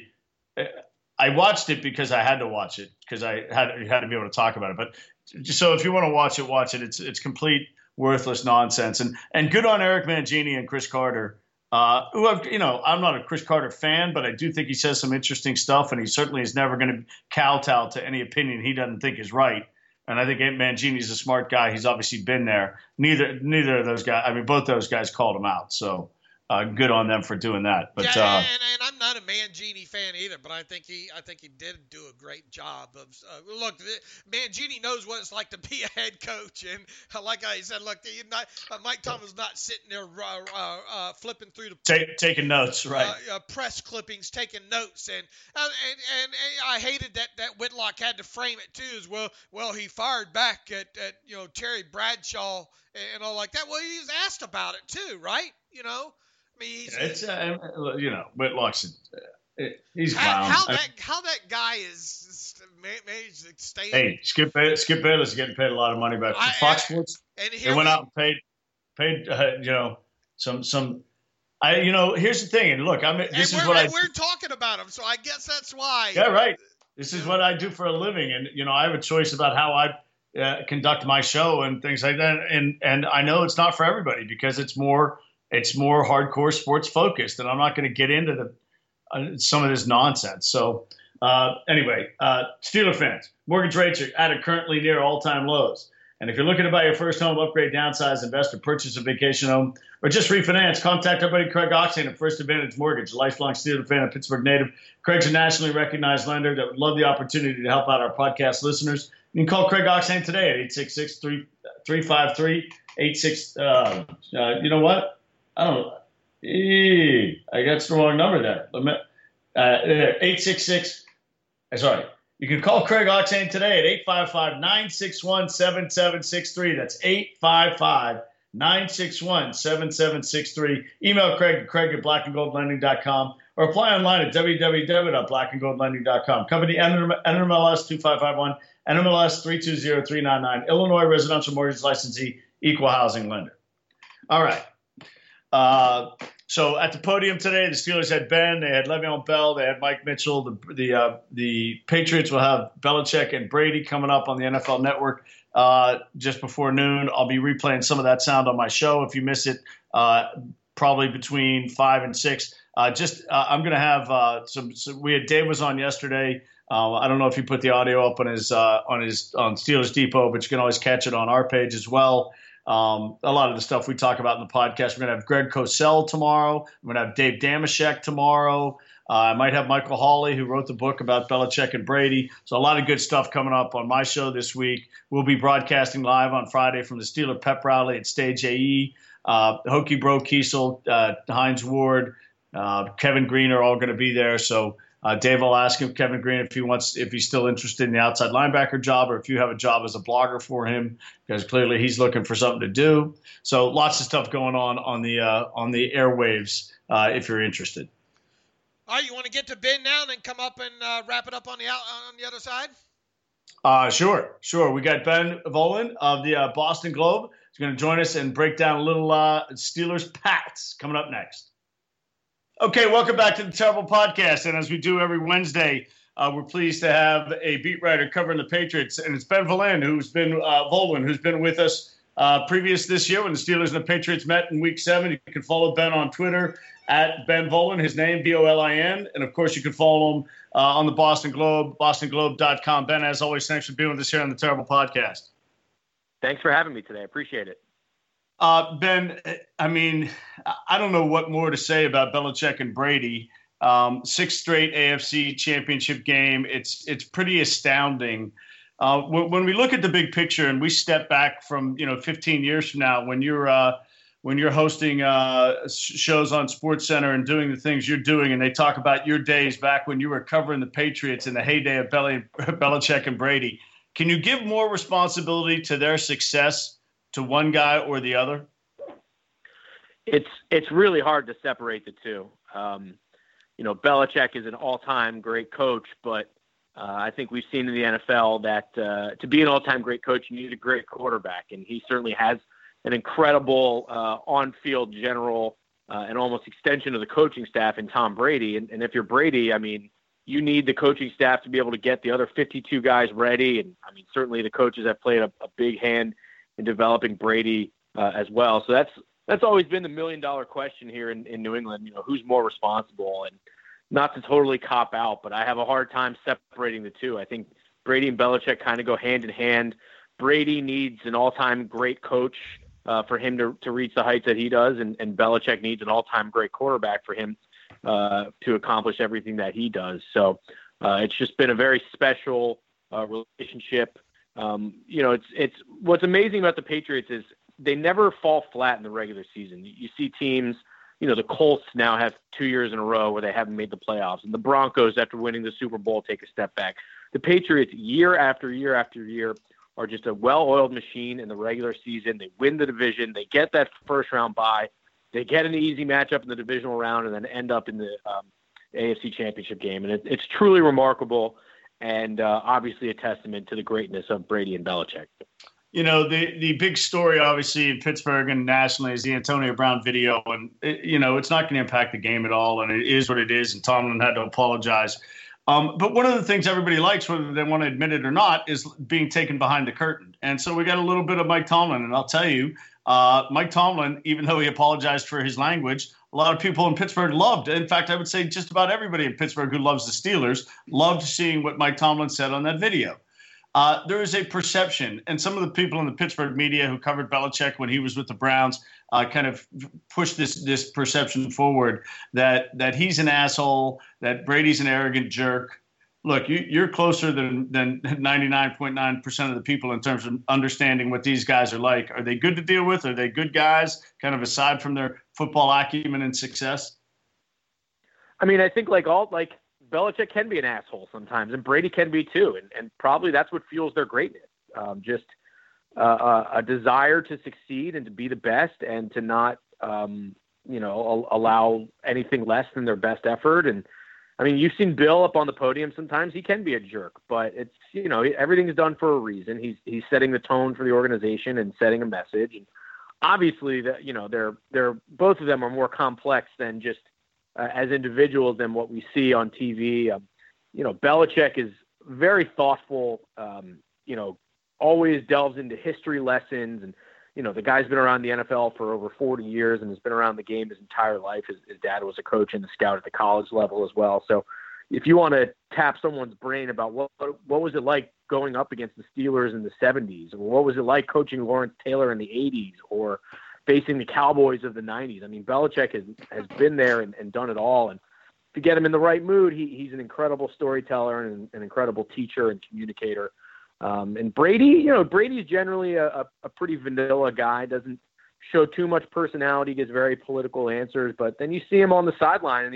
I watched it because I had to watch it because I had had to be able to talk about it. But just so if you want to watch it, watch it. It's it's complete worthless nonsense. And and good on Eric Mangini and Chris Carter, uh, who I've, you know, I'm not a Chris Carter fan, but I do think he says some interesting stuff, and he certainly is never going to kowtow to any opinion he doesn't think is right. And I think Mangini's a smart guy. He's obviously been there. Neither neither of those guys, I mean, both those guys called him out. So uh, good on them for doing that. But yeah, uh, and, and I'm not a Mangini fan either, but I think he I think he did do a great job of uh, look. Mangini knows what it's like to be a head coach, and uh, like I said, look, not, uh, Mike Tomlin's not sitting there uh, uh, uh, flipping through the take, taking notes, right? Uh, uh, press clippings, taking notes, and, uh, and and and I hated that that Whitlock had to frame it too as well. Well, he fired back at, at you know Terry Bradshaw and all like that. Well, he was asked about it too, right? You know. I mean, he's, yeah, it's uh, you know Whitlock's uh, he's how, clown. how that how that guy is managed to stay. Hey, Skip Bayless, Skip Bayless is getting paid a lot of money by I, Fox Sports. And they went we, out and paid paid uh, you know some some. I you know here's the thing, and look, I mean this is what I we're talking about him, so I guess that's why. Yeah, right. This is what I do for a living, and you know I have a choice about how I uh, conduct my show and things like that, and and I know it's not for everybody because it's more. It's more hardcore sports focused, and I'm not going to get into the uh, some of this nonsense. So uh, anyway, uh, Steeler fans, mortgage rates are at a currently near all-time lows. And if you're looking to buy your first home, upgrade, downsize, invest, or purchase a vacation home, or just refinance, contact our buddy Craig Oxane at First Advantage Mortgage, a lifelong Steeler fan, a Pittsburgh native. Craig's a nationally recognized lender that would love the opportunity to help out our podcast listeners. You can call Craig Oxane today at eight six six, three five three, eight six uh, uh, You know what? I don't know. Eee, I got the wrong number there. Uh, eight six six. Sorry. You can call Craig Oxane today at eight five five, nine six one, seven seven six three. That's eight five five, nine six one, seven seven six three. Email Craig at Craig at black and gold lending dot com or apply online at w w w dot black and gold lending dot com. Company N M L S two five five one, N M L S three two zero three nine nine, Illinois Residential Mortgage Licensee, Equal Housing Lender. All right. Uh, so at the podium today, the Steelers had Ben, they had Le'Veon Bell, they had Mike Mitchell. The the uh, the Patriots will have Belichick and Brady coming up on the N F L Network uh, just before noon. I'll be replaying some of that sound on my show. If you miss it, uh, probably between five and six. Uh, just uh, I'm going to have uh, some, some. We had Dave was on yesterday. Uh, I don't know if he put the audio up on his uh, on his on Steelers Depot, but you can always catch it on our page as well. Um, a lot of the stuff we talk about in the podcast. We're going to have Greg Cosell tomorrow. We're going to have Dave Damashek tomorrow. Uh, I might have Michael Hawley, who wrote the book about Belichick and Brady. So a lot of good stuff coming up on my show this week. We'll be broadcasting live on Friday from the Steeler Pep Rally at Stage A E. Uh, Hokie Bro Kiesel, uh, Hines Ward, uh, Kevin Green are all going to be there. So Uh, Dave will ask him, Kevin Green, if he wants, if he's still interested in the outside linebacker job, or if you have a job as a blogger for him, because clearly he's looking for something to do. So lots of stuff going on on the uh, on the airwaves uh, if you're interested. All right, you want to get to Ben now and then come up and uh, wrap it up on the out, on the other side? Uh, sure, sure. We got Ben Volin of the uh, Boston Globe. He's going to join us and break down a little uh, Steelers Pats coming up next. Okay, welcome back to the Terrible Podcast. And as we do every Wednesday, uh, we're pleased to have a beat writer covering the Patriots. And it's Ben Volin, who's been uh, Volin, who's been with us uh, previous this year when the Steelers and the Patriots met in week seven. You can follow Ben on Twitter at Ben Volin, his name, V O L I N. And, of course, you can follow him uh, on the Boston Globe, boston globe dot com. Ben, as always, thanks for being with us here on the Terrible Podcast. Thanks for having me today. I appreciate it. Uh, Ben, I mean, I don't know what more to say about Belichick and Brady. Um, sixth straight A F C championship game. It's it's pretty astounding. Uh, when, when we look at the big picture and we step back from, you know, fifteen years from now, when you're uh, when you're hosting uh, shows on SportsCenter and doing the things you're doing, and they talk about your days back when you were covering the Patriots in the heyday of Bel- Belichick and Brady, can you give more responsibility to their success to one guy or the other? It's it's really hard to separate the two. Um, you know, Belichick is an all-time great coach, but uh, I think we've seen in the N F L that uh, to be an all-time great coach, you need a great quarterback, and he certainly has an incredible uh, on-field general uh, and almost extension of the coaching staff in Tom Brady. And, and if you're Brady, I mean, you need the coaching staff to be able to get the other fifty-two guys ready. And I mean, certainly the coaches have played a, a big hand in developing Brady uh, as well. So that's that's always been the million dollar question here in, in New England. You know, who's more responsible? And not to totally cop out, but I have a hard time separating the two. I think Brady and Belichick kind of go hand in hand. Brady needs an all-time great coach uh, for him to, to reach the heights that he does, and, and Belichick needs an all-time great quarterback for him uh, to accomplish everything that he does. So uh, it's just been a very special uh, relationship. Um, you know, it's it's what's amazing about the Patriots is they never fall flat in the regular season. You, you see teams, you know, the Colts now have two years in a row where they haven't made the playoffs, and the Broncos, after winning the Super Bowl, take a step back. The Patriots, year after year after year, are just a well-oiled machine in the regular season. They win the division. They get that first-round bye. They get an easy matchup in the divisional round and then end up in the um, A F C Championship game. And it, it's truly remarkable and uh, obviously a testament to the greatness of Brady and Belichick. You know, the, the big story, obviously, in Pittsburgh and nationally is the Antonio Brown video. And, it, you know, it's not going to impact the game at all. And it is what it is. And Tomlin had to apologize. Um, but one of the things everybody likes, whether they want to admit it or not, is being taken behind the curtain. And so we got a little bit of Mike Tomlin. And I'll tell you, uh, Mike Tomlin, even though he apologized for his language, a lot of people in Pittsburgh loved. In fact, I would say just about everybody in Pittsburgh who loves the Steelers loved seeing what Mike Tomlin said on that video. Uh, there is a perception, and some of the people in the Pittsburgh media who covered Belichick when he was with the Browns uh, kind of pushed this this perception forward that that he's an asshole, that Brady's an arrogant jerk. Look, you, you're closer than than ninety-nine point nine percent of the people in terms of understanding what these guys are like. Are they good to deal with? Are they good guys, kind of aside from their football acumen and success? I mean, I think like all like. Belichick can be an asshole sometimes, and Brady can be too, and, and probably that's what fuels their greatness. Um, just uh, a desire to succeed and to be the best, and to not, um, you know, allow anything less than their best effort. And I mean, you've seen Bill up on the podium. Sometimes he can be a jerk, but it's, you know, everything's done for a reason. He's he's setting the tone for the organization and setting a message. And obviously, that you know, they're they're both of them are more complex than just. Uh, as individuals than what we see on T V. Um, you know, Belichick is very thoughtful, um, you know, always delves into history lessons. And, you know, the guy's been around the N F L for over forty years and has been around the game his entire life. His, his dad was a coach and a scout at the college level as well. So if you want to tap someone's brain about what, what was it like going up against the Steelers in the seventies, or what was it like coaching Lawrence Taylor in the eighties, or facing the Cowboys of the nineties. I mean, Belichick has, has been there and, and done it all. And to get him in the right mood, he, he's an incredible storyteller and an incredible teacher and communicator. Um, and Brady, you know, Brady's generally a, a, a pretty vanilla guy, doesn't show too much personality, gives very political answers. But then you see him on the sideline, and he's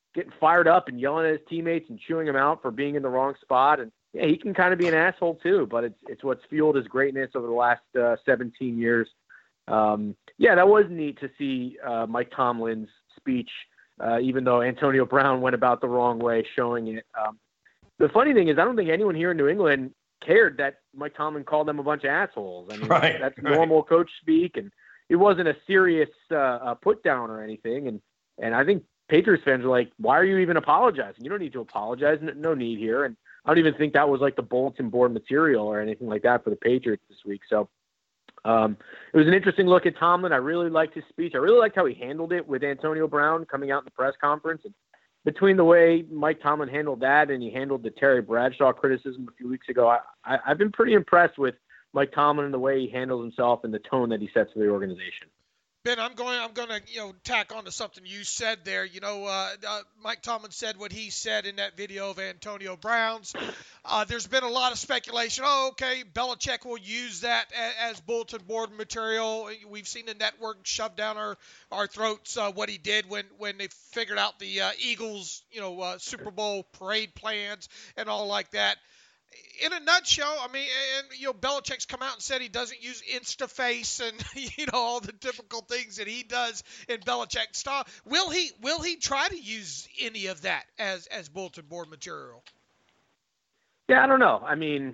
getting fired up and yelling at his teammates and chewing him out for being in the wrong spot. And yeah, he can kind of be an asshole too, but it's it's what's fueled his greatness over the last uh, seventeen years. Um, yeah, that was neat to see uh, Mike Tomlin's speech, uh, even though Antonio Brown went about the wrong way, showing it. Um, the funny thing is, I don't think anyone here in New England cared that Mike Tomlin called them a bunch of assholes. I mean, right, that's right. normal coach speak, and it wasn't a serious uh, uh, put down or anything. And and I think Patriots fans are like, why are you even apologizing? You don't need to apologize. No, no need here. And I don't even think that was like the bulletin board material or anything like that for the Patriots this week. So um, it was an interesting look at Tomlin. I really liked his speech. I really liked how he handled it with Antonio Brown coming out in the press conference. And between the way Mike Tomlin handled that and he handled the Terry Bradshaw criticism a few weeks ago, I, I, I've been pretty impressed with Mike Tomlin and the way he handles himself and the tone that he sets for the organization. Ben, I'm going. I'm going to, you know, tack on to something you said there. You know, uh, uh, Mike Tomlin said what he said in that video of Antonio Brown's. Uh, there's been a lot of speculation. Oh, okay, Belichick will use that as, as bulletin board material. We've seen the network shove down our our throats uh, what he did when when they figured out the uh, Eagles, you know, uh, Super Bowl parade plans and all like that. In a nutshell, I mean, and you know, Belichick's come out and said he doesn't use InstaFace and you know all the typical things that he does in Belichick style. Will he? Will he try to use any of that as as bulletin board material? Yeah, I don't know. I mean,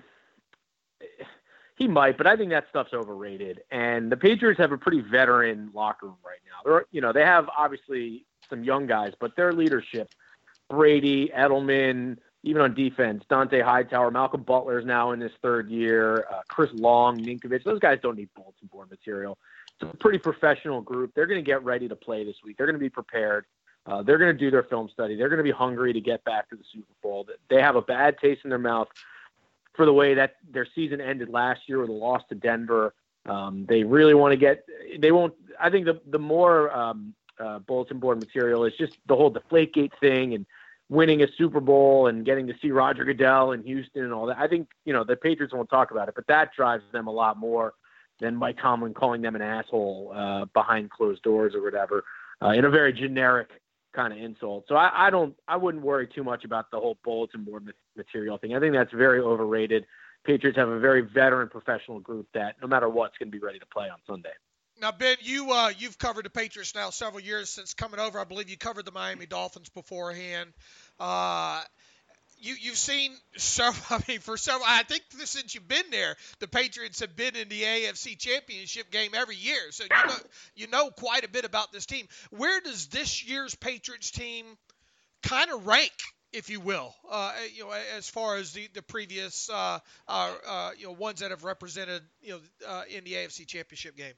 he might, but I think that stuff's overrated. And the Patriots have a pretty veteran locker room right now. They're, you know, they have obviously some young guys, but their leadership, Brady, Edelman. Even on defense, Dante Hightower, Malcolm Butler is now in his third year, uh, Chris Long, Ninkovich. Those guys don't need bulletin board material. It's a pretty professional group. They're going to get ready to play this week. They're going to be prepared. Uh, they're going to do their film study. They're going to be hungry to get back to the Super Bowl. They have a bad taste in their mouth for the way that their season ended last year with a loss to Denver. Um, they really want to get – they won't – I think the, the more um, uh, bulletin board material is just the whole Deflategate thing and – winning a Super Bowl and getting to see Roger Goodell in Houston and all that. I think, you know, the Patriots won't talk about it, but that drives them a lot more than Mike Tomlin calling them an asshole uh, behind closed doors or whatever, uh, in a very generic kind of insult. So I, I don't, I wouldn't worry too much about the whole bulletin board material thing. I think that's very overrated. Patriots have a very veteran professional group that no matter what's going to be ready to play on Sunday. Now, Ben, you, uh, you've covered the Patriots now several years since coming over. I believe you covered the Miami Dolphins beforehand. Uh, you, you've seen several, I mean, for several, I think since you've been there, the Patriots have been in the A F C Championship game every year. So you know, you know quite a bit about this team. Where does this year's Patriots team kind of rank, if you will, uh, you know, as far as the, the previous, uh, uh, uh, you know, ones that have represented, you know, uh, in the A F C Championship game?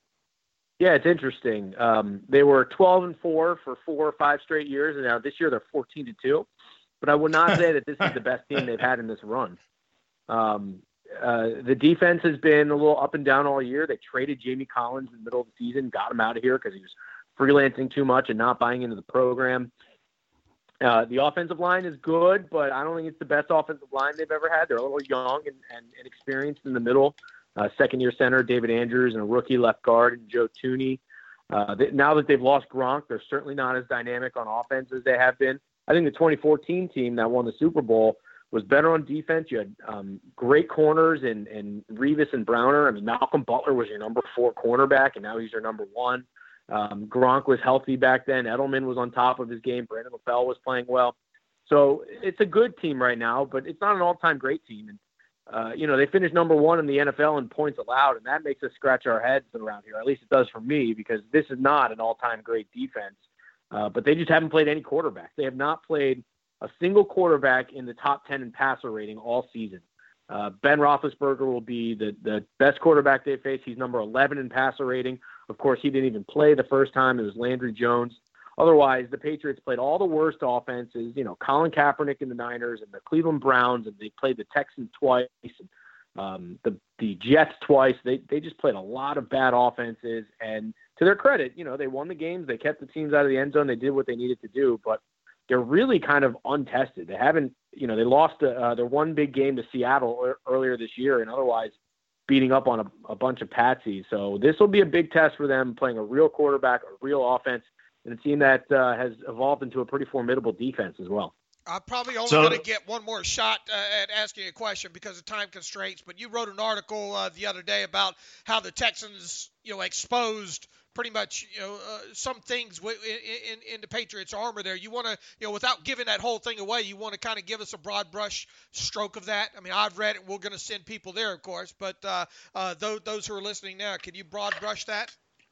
Yeah, it's interesting. Um, they were twelve and four for four or five straight years, and now this year they're fourteen to two. But I would not say that this is the best team they've had in this run. Um, uh, the defense has been a little up and down all year. They traded Jamie Collins in the middle of the season, got him out of here because he was freelancing too much and not buying into the program. Uh, the offensive line is good, but I don't think it's the best offensive line they've ever had. They're a little young and, and inexperienced in the middle. Uh, second-year center David Andrews and a rookie left guard and Joe Thuney. Uh, they, now that they've lost Gronk, they're certainly not as dynamic on offense as they have been. I think the twenty fourteen team that won the Super Bowl was better on defense. You had um, great corners in, in Revis and Browner. I mean, Malcolm Butler was your number four cornerback, and now he's your number one. Um, Gronk was healthy back then. Edelman was on top of his game. Brandon LaFell was playing well. So it's a good team right now, but it's not an all-time great team. And Uh, you know, they finished number one in the N F L in points allowed, and that makes us scratch our heads around here. At least it does for me, because this is not an all-time great defense. Uh, but they just haven't played any quarterbacks. They have not played a single quarterback in the top ten in passer rating all season. Uh, Ben Roethlisberger will be the, the best quarterback they face. He's number eleven in passer rating. Of course, he didn't even play the first time. It was Landry Jones. Otherwise, the Patriots played all the worst offenses, you know, Colin Kaepernick in the Niners and the Cleveland Browns, and they played the Texans twice, and um, the the Jets twice. They they just played a lot of bad offenses, and to their credit, you know, they won the games. They kept the teams out of the end zone. They did what they needed to do, but they're really kind of untested. They haven't, you know, they lost uh, their one big game to Seattle earlier this year, and otherwise beating up on a, a bunch of patsies. So this will be a big test for them, playing a real quarterback, a real offense. and a team that uh, has evolved into a pretty formidable defense as well. I'm probably only So- going to get one more shot uh, at asking a question because of time constraints, but you wrote an article uh, the other day about how the Texans, you know, exposed pretty much, you know, uh, some things w- in, in, in the Patriots' armor there. You want to, you know, without giving that whole thing away, you want to kind of give us a broad brush stroke of that? I mean, I've read it. We're going to send people there, of course, but uh, uh, those, those who are listening now, can you broad brush that?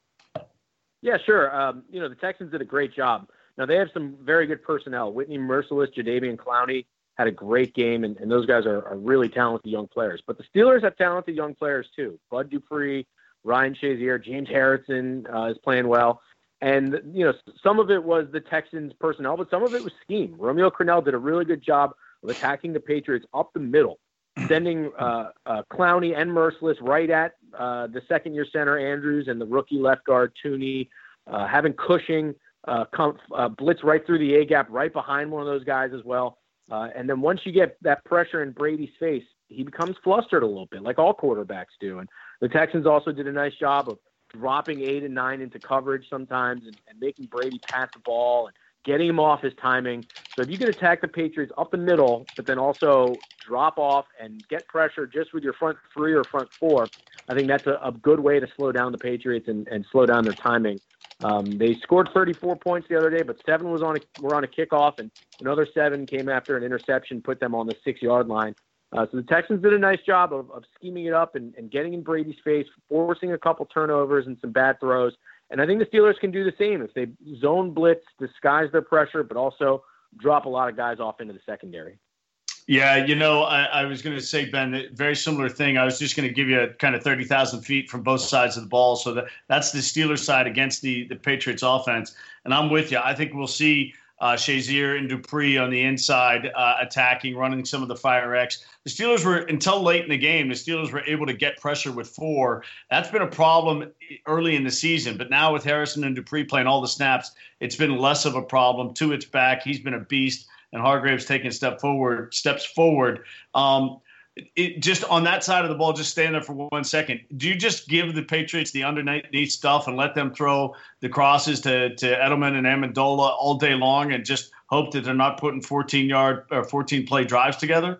Yeah, sure. Um, you know, the Texans did a great job. Now, they have some very good personnel. Whitney Mercilus, Jadeveon Clowney had a great game, and, and those guys are, are really talented young players. But the Steelers have talented young players, too. Bud Dupree, Ryan Shazier, James Harrison uh, is playing well. And, you know, some of it was the Texans' personnel, but some of it was scheme. Romeo Crennel did a really good job of attacking the Patriots up the middle, sending uh, uh, Clowney and Mercilus right at uh, the second-year center, Andrews, and the rookie left guard, Tooney, uh, having Cushing uh, come, uh, blitz right through the A-gap, right behind one of those guys as well. Uh, and then once you get that pressure in Brady's face, he becomes flustered a little bit, like all quarterbacks do. And the Texans also did a nice job of dropping eight and nine into coverage sometimes and, and making Brady pass the ball and getting him off his timing. So if you can attack the Patriots up the middle, but then also drop off and get pressure just with your front three or front four, I think that's a, a good way to slow down the Patriots and, and slow down their timing. Um, they scored thirty-four points the other day, but seven was on a, were on a kickoff, and another seven came after an interception, put them on the six-yard line. Uh, so the Texans did a nice job of, of scheming it up and, and getting in Brady's face, forcing a couple turnovers and some bad throws. And I think the Steelers can do the same if they zone blitz, disguise their pressure, but also drop a lot of guys off into the secondary. Yeah, you know, I, I was going to say, Ben, very similar thing. I was just going to give you a kind of thirty thousand feet from both sides of the ball. So that, that's the Steelers side against the, the Patriots offense. And I'm with you. I think we'll see uh, Shazier and Dupree on the inside uh, attacking, running some of the Fire X. The Steelers were, until late in the game, the Steelers were able to get pressure with four. That's been a problem early in the season. But now with Harrison and Dupree playing all the snaps, it's been less of a problem. Tuitt's back. He's been a beast. And Hargrave's taking step forward, steps forward. Um, it, just on that side of the ball, just stand there for one second. Do you just give the Patriots the underneath stuff and let them throw the crosses to, to Edelman and Amendola all day long and just hope that they're not putting fourteen-yard or fourteen-play drives together?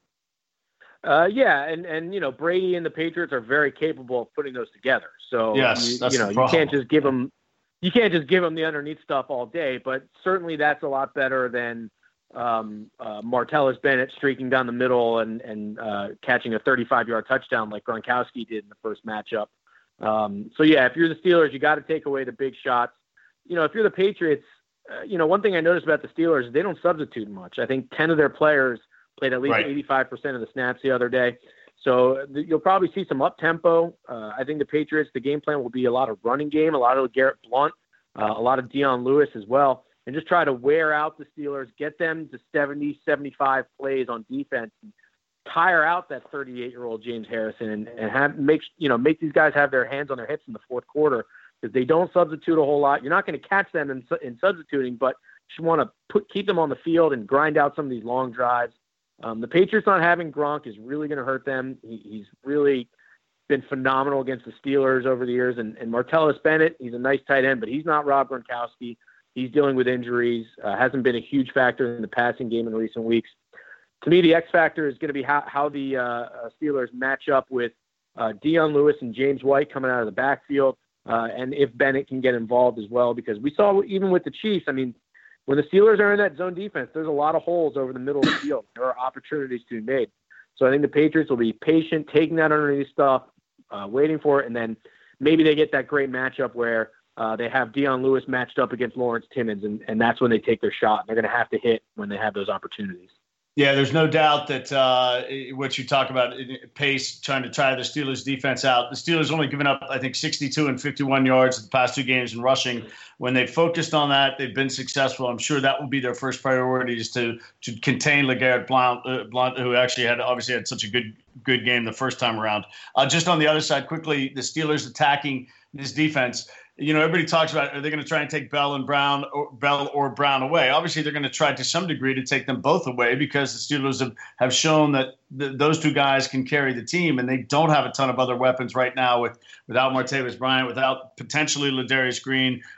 Uh, yeah, and, and you know Brady and the Patriots are very capable of putting those together. So yes, you, that's you know the you problem. can't just give them you can't just give them the underneath stuff all day. But certainly that's a lot better than Um, uh, Martellus Bennett streaking down the middle and, and uh, catching a thirty-five-yard touchdown like Gronkowski did in the first matchup. Um, so, yeah, if you're the Steelers, you got to take away the big shots. You know, if you're the Patriots, uh, you know, one thing I noticed about the Steelers is they don't substitute much. I think ten of their players played at least Right. eighty-five percent of the snaps the other day. So th- you'll probably see some up-tempo. Uh, I think the Patriots, the game plan will be a lot of running game, a lot of Garrett Blunt, uh, a lot of Dion Lewis as well. And just try to wear out the Steelers, get them to seventy, seventy-five plays on defense, and tire out that thirty-eight-year-old James Harrison, and, and have make you know make these guys have their hands on their hips in the fourth quarter because they don't substitute a whole lot. You're not going to catch them in, in substituting, but you want to put keep them on the field and grind out some of these long drives. Um, the Patriots not having Gronk is really going to hurt them. He, he's really been phenomenal against the Steelers over the years, and, and Martellus Bennett, he's a nice tight end, but he's not Rob Gronkowski. He's dealing with injuries, uh, hasn't been a huge factor in the passing game in recent weeks. To me, the X factor is going to be how, how the uh, Steelers match up with uh, Dion Lewis and James White coming out of the backfield, uh, and if Bennett can get involved as well, because we saw even with the Chiefs, I mean, when the Steelers are in that zone defense, there's a lot of holes over the middle of the field. There are opportunities to be made. So I think the Patriots will be patient, taking that underneath stuff, uh, waiting for it, and then maybe they get that great matchup where Uh, they have Dion Lewis matched up against Lawrence Timmons, and, and that's when they take their shot. They're going to have to hit when they have those opportunities. Yeah, there's no doubt that uh, what you talk about, pace, trying to tire the Steelers' defense out. The Steelers only given up, I think, sixty-two and fifty-one yards in the past two games in rushing. When they focused on that, they've been successful. I'm sure that will be their first priority is to to contain LeGarrette Blount, uh, Blount, who actually had obviously had such a good good game the first time around. Uh, just on the other side, quickly, the Steelers attacking this defense. You know, everybody talks about, are they going to try and take Bell and Brown or Bell or Brown away? Obviously, they're going to try to some degree to take them both away because the Steelers have, have shown that th- those two guys can carry the team, and they don't have a ton of other weapons right now with without Martavis Bryant, without potentially Ladarius Green,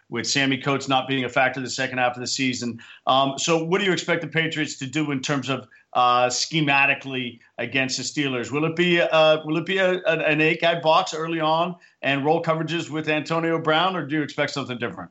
with Sammy Coates not being a factor the second half of the season. Um, so what do you expect the Patriots to do in terms of uh, schematically against the Steelers? Will it be uh, will it be a, a, an eight-guy box early on and roll coverages with Antonio Brown, or do you expect something different?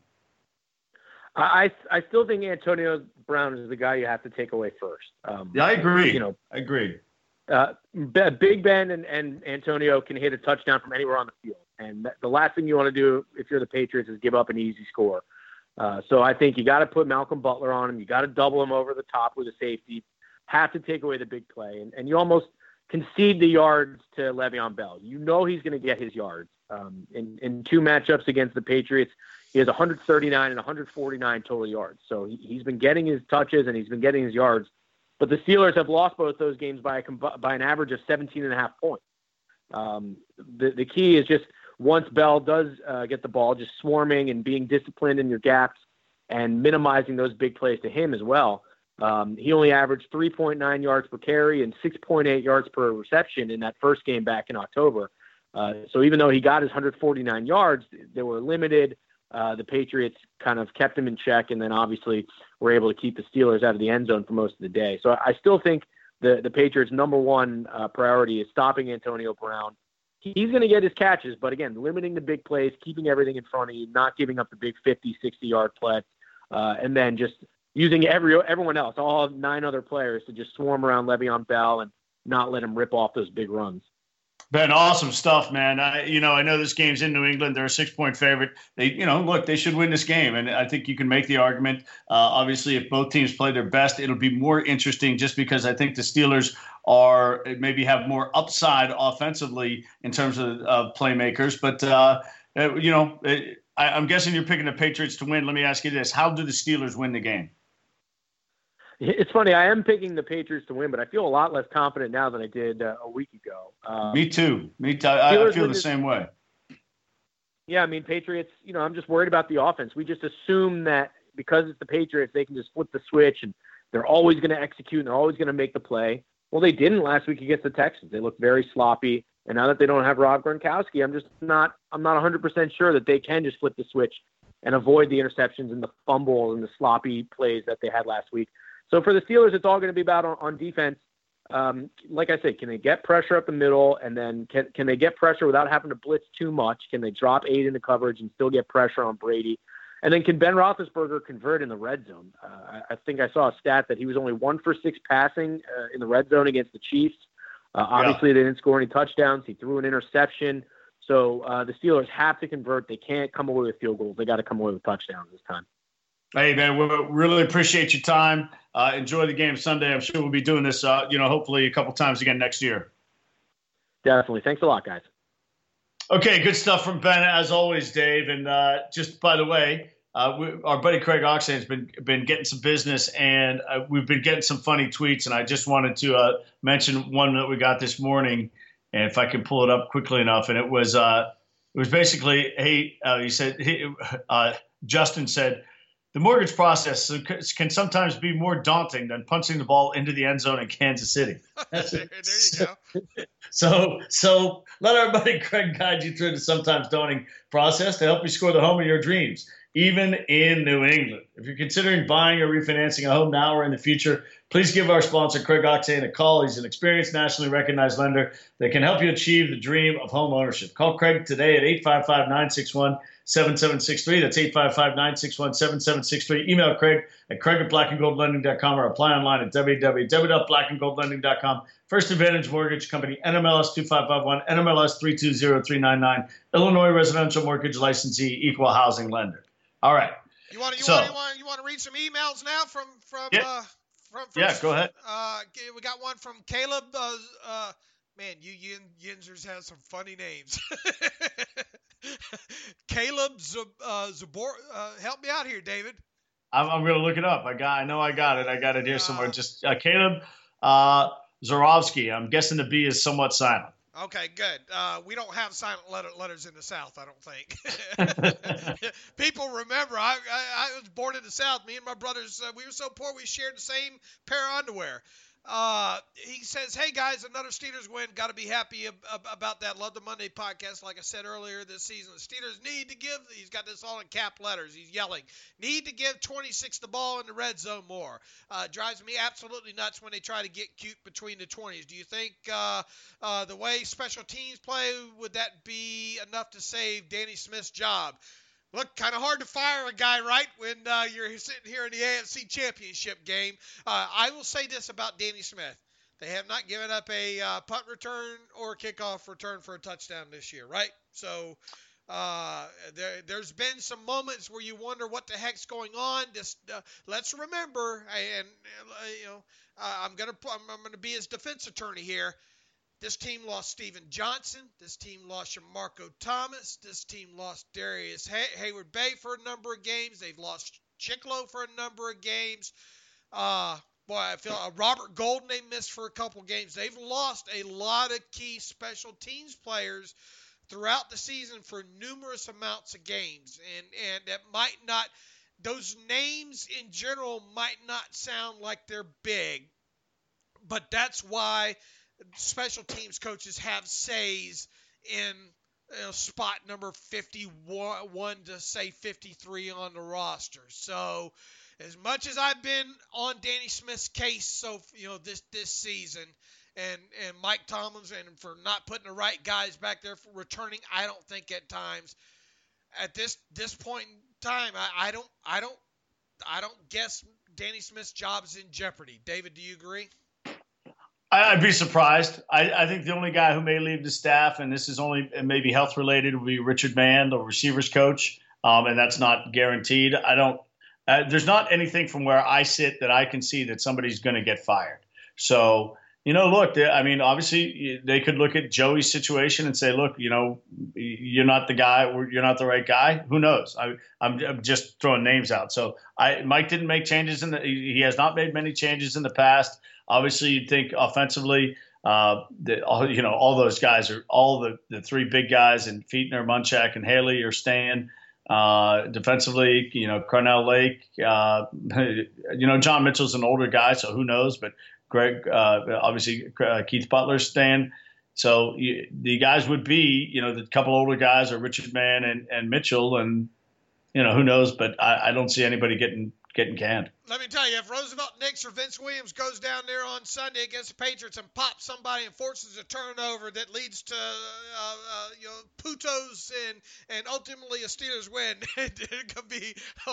I I still think Antonio Brown is the guy you have to take away first. Um, yeah, I agree. You know, I agree. Uh, Big Ben and, and Antonio can hit a touchdown from anywhere on the field. And the last thing you want to do if you're the Patriots is give up an easy score. Uh, so I think you got to put Malcolm Butler on him. You got to double him over the top with a safety. Have to take away the big play. And, and you almost concede the yards to Le'Veon Bell. You know he's going to get his yards. Um, in, in two matchups against the Patriots, he has one thirty-nine and one forty-nine total yards. So he, he's been getting his touches and he's been getting his yards. But the Steelers have lost both those games by a, by an average of seventeen and a half points. Um, the, the key is just once Bell does uh, get the ball, just swarming and being disciplined in your gaps and minimizing those big plays to him as well. Um, he only averaged three point nine yards per carry and six point eight yards per reception in that first game back in October. Uh, so even though he got his one forty-nine yards, they were limited. Uh, the Patriots kind of kept him in check, and then obviously were able to keep the Steelers out of the end zone for most of the day. So I still think the, the Patriots' number one uh, priority is stopping Antonio Brown. He's going to get his catches, but again, limiting the big plays, keeping everything in front of you, not giving up the big fifty, sixty-yard play, uh, and then just using every everyone else, all nine other players, to just swarm around Le'Veon Bell and not let him rip off those big runs. Ben, awesome stuff, man. I, you know, I know this game's in New England. They're a six-point favorite. They, you know, look, they should win this game, and I think you can make the argument. Uh, obviously, if both teams play their best, it'll be more interesting just because I think the Steelers are maybe have more upside offensively in terms of uh, playmakers. But, uh, you know, I, I'm guessing you're picking the Patriots to win. Let me ask you this. How do the Steelers win the game? It's funny. I am picking the Patriots to win, but I feel a lot less confident now than I did uh, a week ago. Um, Me too. Me too. I, I feel the same way. Yeah, I mean, Patriots, you know, I'm just worried about the offense. We just assume that because it's the Patriots, they can just flip the switch and they're always going to execute and they're always going to make the play. Well, they didn't last week against the Texans. They looked very sloppy. And now that they don't have Rob Gronkowski, I'm just not I'm not one hundred percent sure that they can just flip the switch and avoid the interceptions and the fumbles and the sloppy plays that they had last week. So for the Steelers, it's all going to be about on, on defense. Um, like I said, can they get pressure up the middle, and then can can they get pressure without having to blitz too much? Can they drop eight into coverage and still get pressure on Brady? And then can Ben Roethlisberger convert in the red zone? Uh, I, I think I saw a stat that he was only one for six passing uh, in the red zone against the Chiefs. Uh, obviously, yeah. They didn't score any touchdowns. He threw an interception. So uh, the Steelers have to convert. They can't come away with field goals. They got to come away with touchdowns this time. Hey, man, we really appreciate your time. Uh, enjoy the game Sunday. I'm sure we'll be doing this, uh, you know, hopefully a couple times again next year. Definitely. Thanks a lot, guys. Okay, good stuff from Ben, as always, Dave. And uh, just by the way, uh, we, our buddy Craig Oxane has been been getting some business, and uh, we've been getting some funny tweets. And I just wanted to uh, mention one that we got this morning, and if I can pull it up quickly enough. And it was uh, it was basically, hey, uh, he said, he, uh, Justin said, the mortgage process can sometimes be more daunting than punching the ball into the end zone in Kansas City. there, there you go. So, so let our buddy Craig guide you through the sometimes daunting process to help you score the home of your dreams, even in New England. If you're considering buying or refinancing a home now or in the future, please give our sponsor, Craig Oxane, a call. He's an experienced, nationally recognized lender that can help you achieve the dream of home ownership. Call Craig today at eight five five, nine six one, seven seven six three. That's eight five five, nine six one, seven seven six three. Email Craig at Craig at black and gold lending dot com or apply online at w w w dot black and gold lending dot com. First Advantage Mortgage Company, N M L S two five five one, N M L S three two zero three nine nine, Illinois Residential Mortgage Licensee, Equal Housing Lender. All right. You want to you so, want you want you want to read some emails now from from yeah. uh from, from yeah go ahead. Uh, we got one from Caleb. Uh, uh man, you Yin, Yinzers have some funny names. Caleb Z- uh, Zabor, uh, help me out here, David. I'm, I'm gonna look it up. I got I know I got it. I got it here uh, somewhere. Just uh, Caleb uh, Zorowski. I'm guessing the B is somewhat silent. Okay, good. Uh, we don't have silent letter, letters in the South, I don't think. People remember, I, I, I was born in the South. Me and my brothers, uh, we were so poor we shared the same pair of underwear. Uh, he says, hey, guys, another Steelers win. Got to be happy ab- ab- about that. Love the Monday podcast. Like I said earlier this season, the Steelers need to give, he's got this all in cap letters. He's yelling, need to give twenty-six the ball in the red zone more. Uh, drives me absolutely nuts when they try to get cute between the twenties. Do you think uh, uh, the way special teams play, would that be enough to save Danny Smith's job? Look, kind of hard to fire a guy, right, when uh, you're sitting here in the A F C Championship game. Uh, I will say this about Danny Smith. They have not given up a uh, punt return or a kickoff return for a touchdown this year, right? So uh, there, there's been some moments where you wonder what the heck's going on. Just, uh, let's remember, and uh, you know, uh, I'm gonna I'm, I'm gonna be his defense attorney here. This team lost Steven Johnson. This team lost Marco Thomas. This team lost Darius Hay- Hayward Bay for a number of games. They've lost Chiclo for a number of games. Uh, boy, I feel uh, Robert Golden they missed for a couple games. They've lost a lot of key special teams players throughout the season for numerous amounts of games. And, and that might not, those names in general might not sound like they're big, but that's why special teams coaches have says in you know, spot number fifty-one to say fifty-three on the roster. So as much as I've been on Danny Smith's case so you know this this season and and Mike Tomlinson for not putting the right guys back there for returning, I don't think at times at this this point in time I, I don't I don't I don't guess Danny Smith's job is in jeopardy. David, do you agree? I'd be surprised. I, I think the only guy who may leave the staff, and this is only maybe health related, would be Richard Mann, the receivers coach, um, and that's not guaranteed. I don't. Uh, there's not anything from where I sit that I can see that somebody's going to get fired. So you know, look, they, I mean, obviously they could look at Joey's situation and say, look, you know, you're not the guy, you're not the right guy. Who knows? I, I'm, I'm just throwing names out. So I, Mike didn't make changes in the. He has not made many changes in the past. Obviously, you'd think offensively, uh, that all you know, all those guys are all the, the three big guys, and Fietner, Munchak, and Haley are staying. Uh, defensively, you know, Cornell Lake, uh, you know, John Mitchell's an older guy, so who knows? But Greg, uh, obviously, uh, Keith Butler's staying. So you, the guys would be, you know, the couple older guys are Richard Mann and, and Mitchell, and you know, who knows? But I, I don't see anybody getting getting canned. Let me tell you, if Roosevelt Nix or Vince Williams goes down there on Sunday against the Patriots and pops somebody and forces a turnover that leads to uh, uh, you know Putos and and ultimately a Steelers win, it could be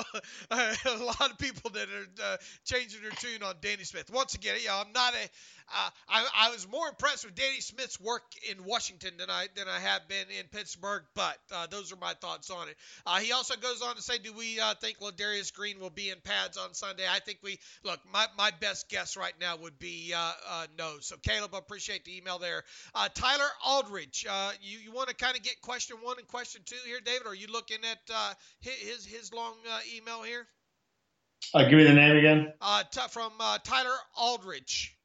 a, a lot of people that are uh, changing their tune on Danny Smith. Once again, you know, I'm not a uh, I, I was more impressed with Danny Smith's work in Washington than I than I have been in Pittsburgh, but uh, those are my thoughts on it. Uh, he also goes on to say, do we uh, think Ladarius Green will be in pads on Sunday? I think we look. My, my best guess right now would be uh, uh, no. So Caleb, I appreciate the email there. Uh, Tyler Aldridge, uh, you you want to kind of get question one and question two here, David? Or are you looking at uh, his his long uh, email here? Uh, give me the name again. Uh, t- from uh, Tyler Aldridge.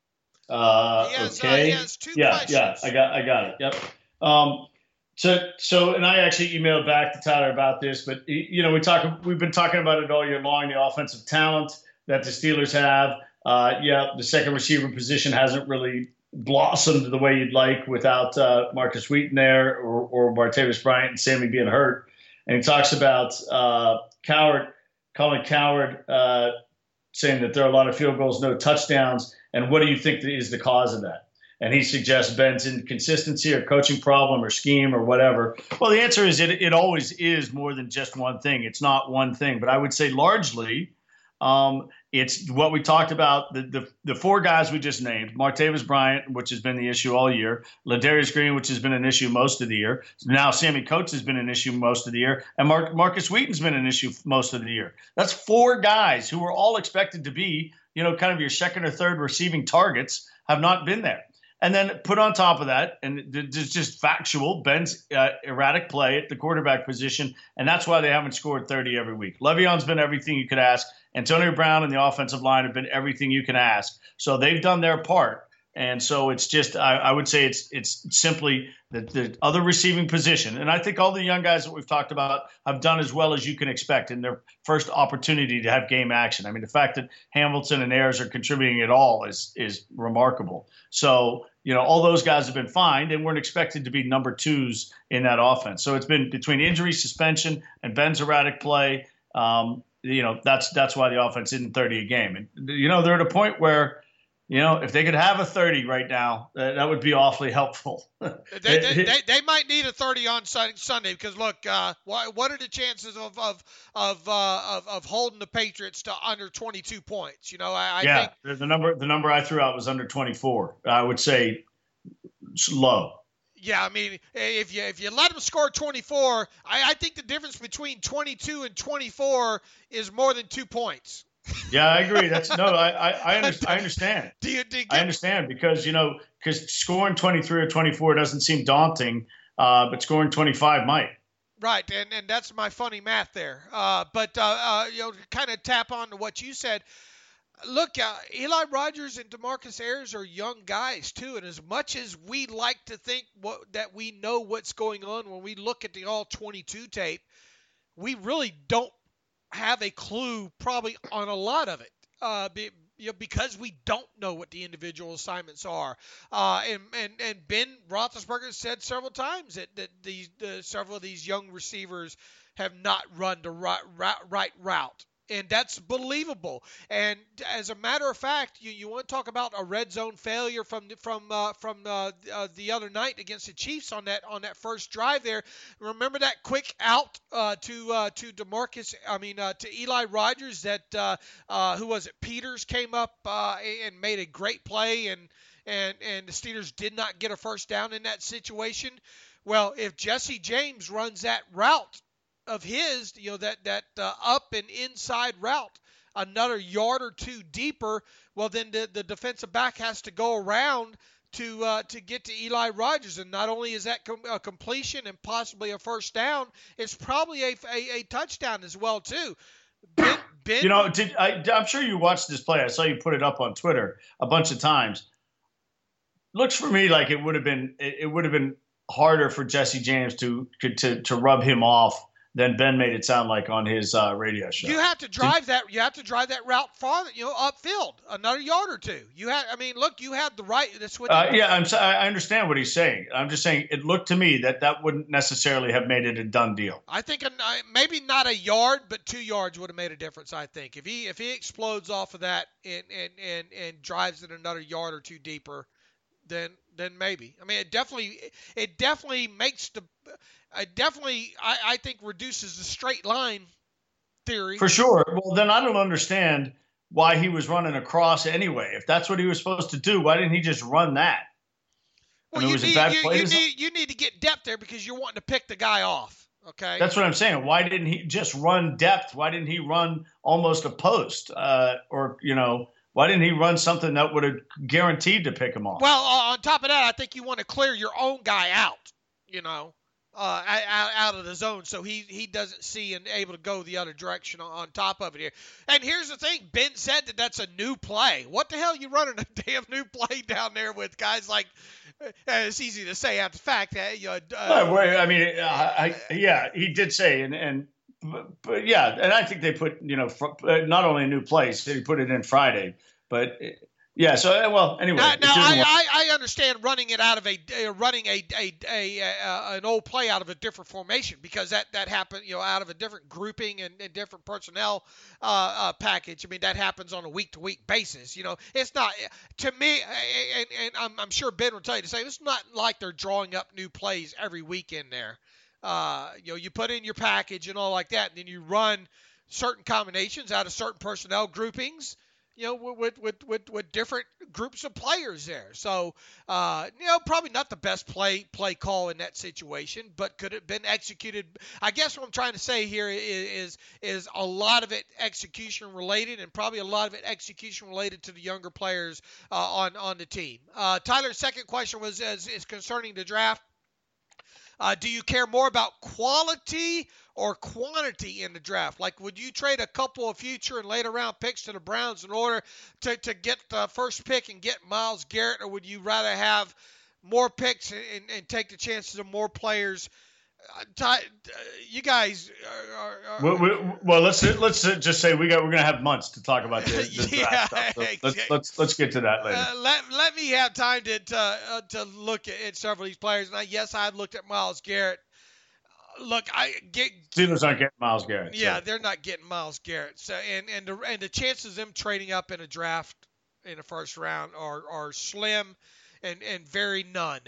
Uh, he has, okay. Uh, he has two yeah, questions. yeah, I got, I got it. Yep. Um, so, so, and I actually emailed back to Tyler about this, but you know, we talk, we've been talking about it all year long. The offensive talent that the Steelers have. Uh, yeah, the second receiver position hasn't really blossomed the way you'd like without uh, Marcus Wheaton there or, or Martavis Bryant and Sammy being hurt. And he talks about uh, Coward, Colin Coward, uh, saying that there are a lot of field goals, no touchdowns. And what do you think is the cause of that? And he suggests Ben's inconsistency or coaching problem or scheme or whatever. Well, the answer is it, it always is more than just one thing. It's not one thing. But I would say largely um, it's what we talked about, the, the the four guys we just named, Martavis Bryant, which has been the issue all year, Ladarius Green, which has been an issue most of the year. Now Sammy Coates has been an issue most of the year. And Mark, Marcus Wheaton's been an issue most of the year. That's four guys who were all expected to be, you know, kind of your second or third receiving targets, have not been there. And then put on top of that, and it's just factual, Ben's uh, erratic play at the quarterback position, and that's why they haven't scored thirty every week. Le'Veon's been everything you could ask. Antonio Brown and the offensive line have been everything you can ask. So they've done their part. And so it's just, I, I would say it's it's simply the, the other receiving position. And I think all the young guys that we've talked about have done as well as you can expect in their first opportunity to have game action. I mean, the fact that Hamilton and Ayers are contributing at all is is remarkable. So, you know, all those guys have been fine and weren't expected to be number twos in that offense. So it's been between injury, suspension, and Ben's erratic play. Um, you know, that's that's why the offense isn't thirty a game. And, you know, they're at a point where, you know, if they could have a thirty right now, that, that would be awfully helpful. they, they, they, they might need a thirty on Sunday because, look, uh, what, what are the chances of of of, uh, of of holding the Patriots to under twenty-two points? You know, I, I yeah, think the number the number I threw out was under twenty-four. I would say low. Yeah, I mean, if you if you let them score twenty-four, I, I think the difference between twenty-two and twenty-four is more than two points. Yeah, I agree. That's no, I I, I, understand, I understand. Do you, do you I understand because you know because scoring twenty-three or twenty-four doesn't seem daunting, uh, but scoring twenty-five might. Right, and and that's my funny math there. Uh, but uh, uh, you know, to kind of tap on to what you said. Look, uh, Eli Rogers and DeMarcus Ayers are young guys too, and as much as we like to think what, that we know what's going on when we look at the all twenty-two tape, we really don't have a clue probably on a lot of it uh, be, you know, because we don't know what the individual assignments are. Uh, and, and, and Ben Roethlisberger said several times that, that these uh, several of these young receivers have not run the right, right, right route. And that's believable. And as a matter of fact, you, you want to talk about a red zone failure from from uh, from uh, uh, the other night against the Chiefs on that on that first drive there. Remember that quick out uh, to uh, to DeMarcus, I mean uh, to Eli Rogers that uh, uh, who was it? Peters came up uh, and made a great play, and and and the Steelers did not get a first down in that situation. Well, if Jesse James runs that route of his, you know, that that uh, up and inside route, another yard or two deeper, well, then the, the defensive back has to go around to uh, to get to Eli Rogers, and not only is that com- a completion and possibly a first down, it's probably a, a, a touchdown as well too. Ben, ben, you know, did, I, I'm sure you watched this play. I saw you put it up on Twitter a bunch of times. Looks for me like it would have been it, it would have been harder for Jesse James to to to rub him off than Ben made it sound like on his uh, radio show. You have to drive that. You have to drive that route farther, you know, upfield, another yard or two. You had, I mean, look, you had the right. That's what. Uh, yeah, I'm. I understand what he's saying. I'm just saying it looked to me that that wouldn't necessarily have made it a done deal. I think a, maybe not a yard, but two yards would have made a difference. I think if he if he explodes off of that and and and, and drives it another yard or two deeper, then then maybe. I mean, it definitely it definitely makes the. It definitely, I, I think, reduces the straight line theory. For sure. Well, then I don't understand why he was running across anyway. If that's what he was supposed to do, why didn't he just run that? Well, I mean, you, was need, it bad you, play you, need, you need to get depth there because you're wanting to pick the guy off, okay? That's what I'm saying. Why didn't he just run depth? Why didn't he run almost a post? Uh, or, you know, why didn't he run something that would have guaranteed to pick him off? Well, uh, on top of that, I think you want to clear your own guy out, you know. Uh, out, out of the zone, so he, he doesn't see and able to go the other direction on, on top of it here. And here's the thing: Ben said that that's a new play. What the hell are you running a damn new play down there with guys like? Uh, it's easy to say after the fact. Uh, you know, uh, well, I mean, uh, I, yeah, he did say, and and but, but yeah, and I think they put you know fr- not only a new play, so they put it in Friday, but. Yeah. So well. Anyway, now, now I, I, I understand running it out of a uh, running a, a, a, a uh, an old play out of a different formation because that, that happened you know out of a different grouping and, and different personnel uh, uh, package. I mean that happens on a week to week basis. You know it's not to me, and, and I'm, I'm sure Ben will tell you the same. It's not like they're drawing up new plays every week in there. Uh, you know you put in your package and all like that, and then you run certain combinations out of certain personnel groupings. You know, with, with with with different groups of players there. So, uh, you know, probably not the best play play call in that situation, but could it have been executed? I guess what I'm trying to say here is is, is a lot of it execution related, and probably a lot of it execution related to the younger players uh, on on the team. Uh, Tyler's second question was is, is concerning the draft. Uh, do you care more about quality or quantity in the draft? Like, would you trade a couple of future and later round picks to the Browns in order to, to get the first pick and get Myles Garrett, or would you rather have more picks and, and, and take the chances of more players? Uh, Ty, uh, you guys are, are, are well, we, well, let's let's just say we got we're gonna have months to talk about this. this yeah, draft stuff. So let's, let's let's get to that later. Uh, let let me have time to to, uh, to look at, at several of these players. And I, yes, I've looked at Myles Garrett. Uh, look, I get Steelers aren't getting Myles Garrett. Yeah, so. they're not getting Myles Garrett. So and and the and the chances of them trading up in a draft in the first round are are slim, and and very none.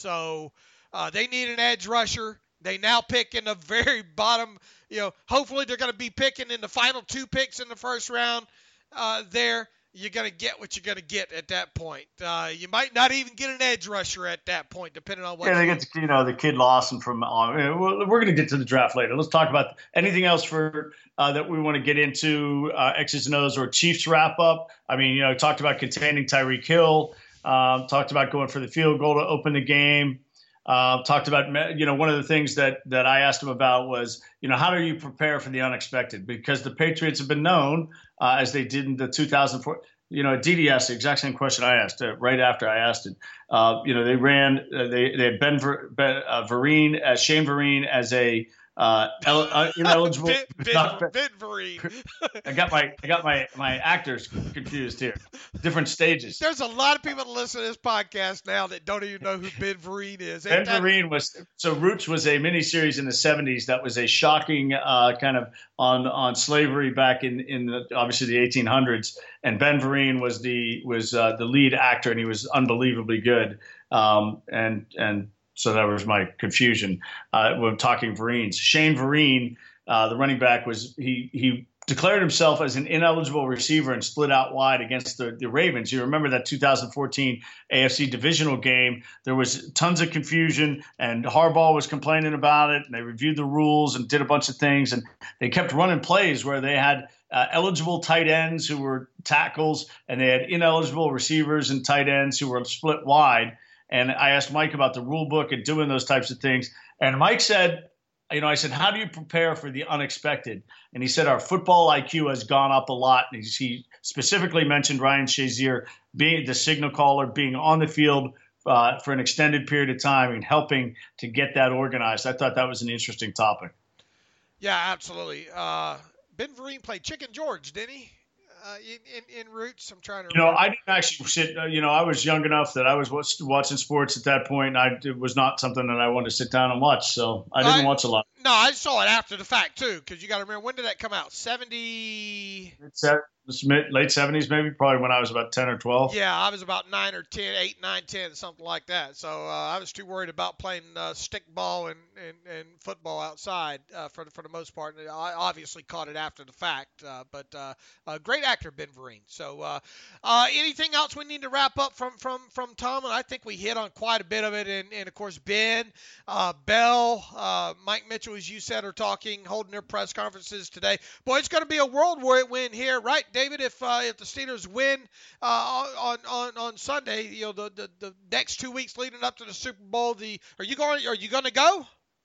So uh, they need an edge rusher. They now pick in the very bottom, you know, hopefully they're going to be picking in the final two picks in the first round uh, there. You're going to get what you're going to get at that point. Uh, you might not even get an edge rusher at that point, depending on what. Yeah, they get the, you know the kid Lawson from. Uh, we're going to get to the draft later. Let's talk about anything else for uh, that we want to get into uh, X's and O's or Chiefs wrap up. I mean, you know, talked about containing Tyreek Hill. Um, talked about going for the field goal to open the game. Uh, talked about, you know, one of the things that, that I asked him about was, you know, how do you prepare for the unexpected? Because the Patriots have been known, uh, as they did in the two thousand four, you know, at D D S, the exact same question I asked uh, right after I asked it. Uh, you know, they ran, uh, they, they had Ben, Ver, ben uh, Vereen, uh, Shane Vereen as a uh, el- uh, ineligible. Ben, ben, ben Vereen. I got my I got my, my actors confused here. Different stages. There's a lot of people that listen to this podcast now that don't even know who Ben Vereen is. Ben Vereen was so Roots was a miniseries in the seventies that was a shocking uh, kind of on on slavery back in in the, obviously the eighteen hundreds, and Ben Vereen was the was uh, the lead actor, and he was unbelievably good. Um, and and so that was my confusion uh, when talking Vereens. Shane Vereen, uh, the running back, was he he. declared himself as an ineligible receiver and split out wide against the, the Ravens. You remember that two thousand fourteen A F C divisional game. There was tons of confusion, and Harbaugh was complaining about it, and they reviewed the rules and did a bunch of things, and they kept running plays where they had uh, eligible tight ends who were tackles, and they had ineligible receivers and tight ends who were split wide. And I asked Mike about the rule book and doing those types of things, and Mike said, you know, I said, how do you prepare for the unexpected? And he said, our football I Q has gone up a lot. And he specifically mentioned Ryan Shazier being the signal caller, being on the field uh, for an extended period of time and helping to get that organized. I thought that was an interesting topic. Yeah, absolutely. Uh, Ben Vereen played Chicken George, didn't he? Uh, in, in, in Roots, I'm trying to You know, remember. I didn't actually sit, uh, you know, I was young enough that I was watch, watching sports at that point, and I, it was not something that I wanted to sit down and watch, so I didn't I, watch a lot. No, I saw it after the fact, too, because you got to remember, when did that come out? seventy It's mid, late seventies, maybe, probably when I was about ten or twelve. Yeah, I was about nine or ten, eight, nine, ten, something like that. So uh, I was too worried about playing uh, stick ball and, and, and football outside uh, for, the, for the most part. And I obviously caught it after the fact. Uh, but uh, a great actor, Ben Vereen. So uh, uh, anything else we need to wrap up from, from, from Tomlin? I think we hit on quite a bit of it. And, and of course, Ben, uh, Bell, uh, Mike Mitchell, as you said, are talking, holding their press conferences today. Boy, it's going to be a world win here, right, David? If uh, if the Steelers win uh, on on on Sunday, you know the, the the next two weeks leading up to the Super Bowl, the are you going are you going to go?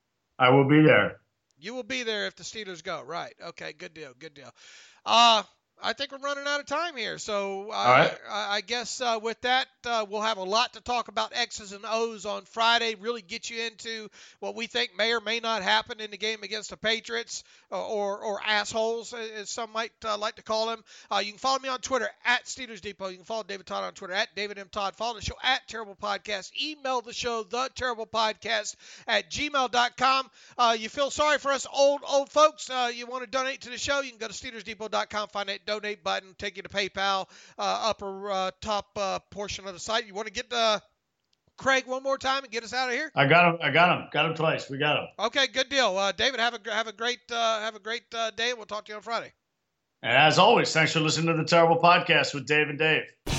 I will be there. You will be there if the Steelers go, right? Okay, good deal, good deal. Uh I think we're running out of time here, so uh, right. I, I guess uh, with that, uh, we'll have a lot to talk about X's and O's on Friday, really get you into what we think may or may not happen in the game against the Patriots, uh, or, or assholes, as some might uh, like to call them. Uh, you can follow me on Twitter, at Steelers Depot. You can follow David Todd on Twitter, at David M. Todd. Follow the show, at Terrible Podcast. Email the show, the Terrible Podcast, at gmail dot com. Uh, you feel sorry for us old, old folks, uh, you want to donate to the show, you can go to Steelers Depot dot com, find that donate button, take you to PayPal, uh, upper uh, top uh, portion of the site. You want to get uh, Craig one more time and get us out of here? I got him. I got him. Got him twice. We got him. Okay, good deal. Uh, David, have a have a great uh, have a great uh, day. We'll talk to you on Friday. And as always, thanks for listening to the Terrible Podcast with Dave and Dave.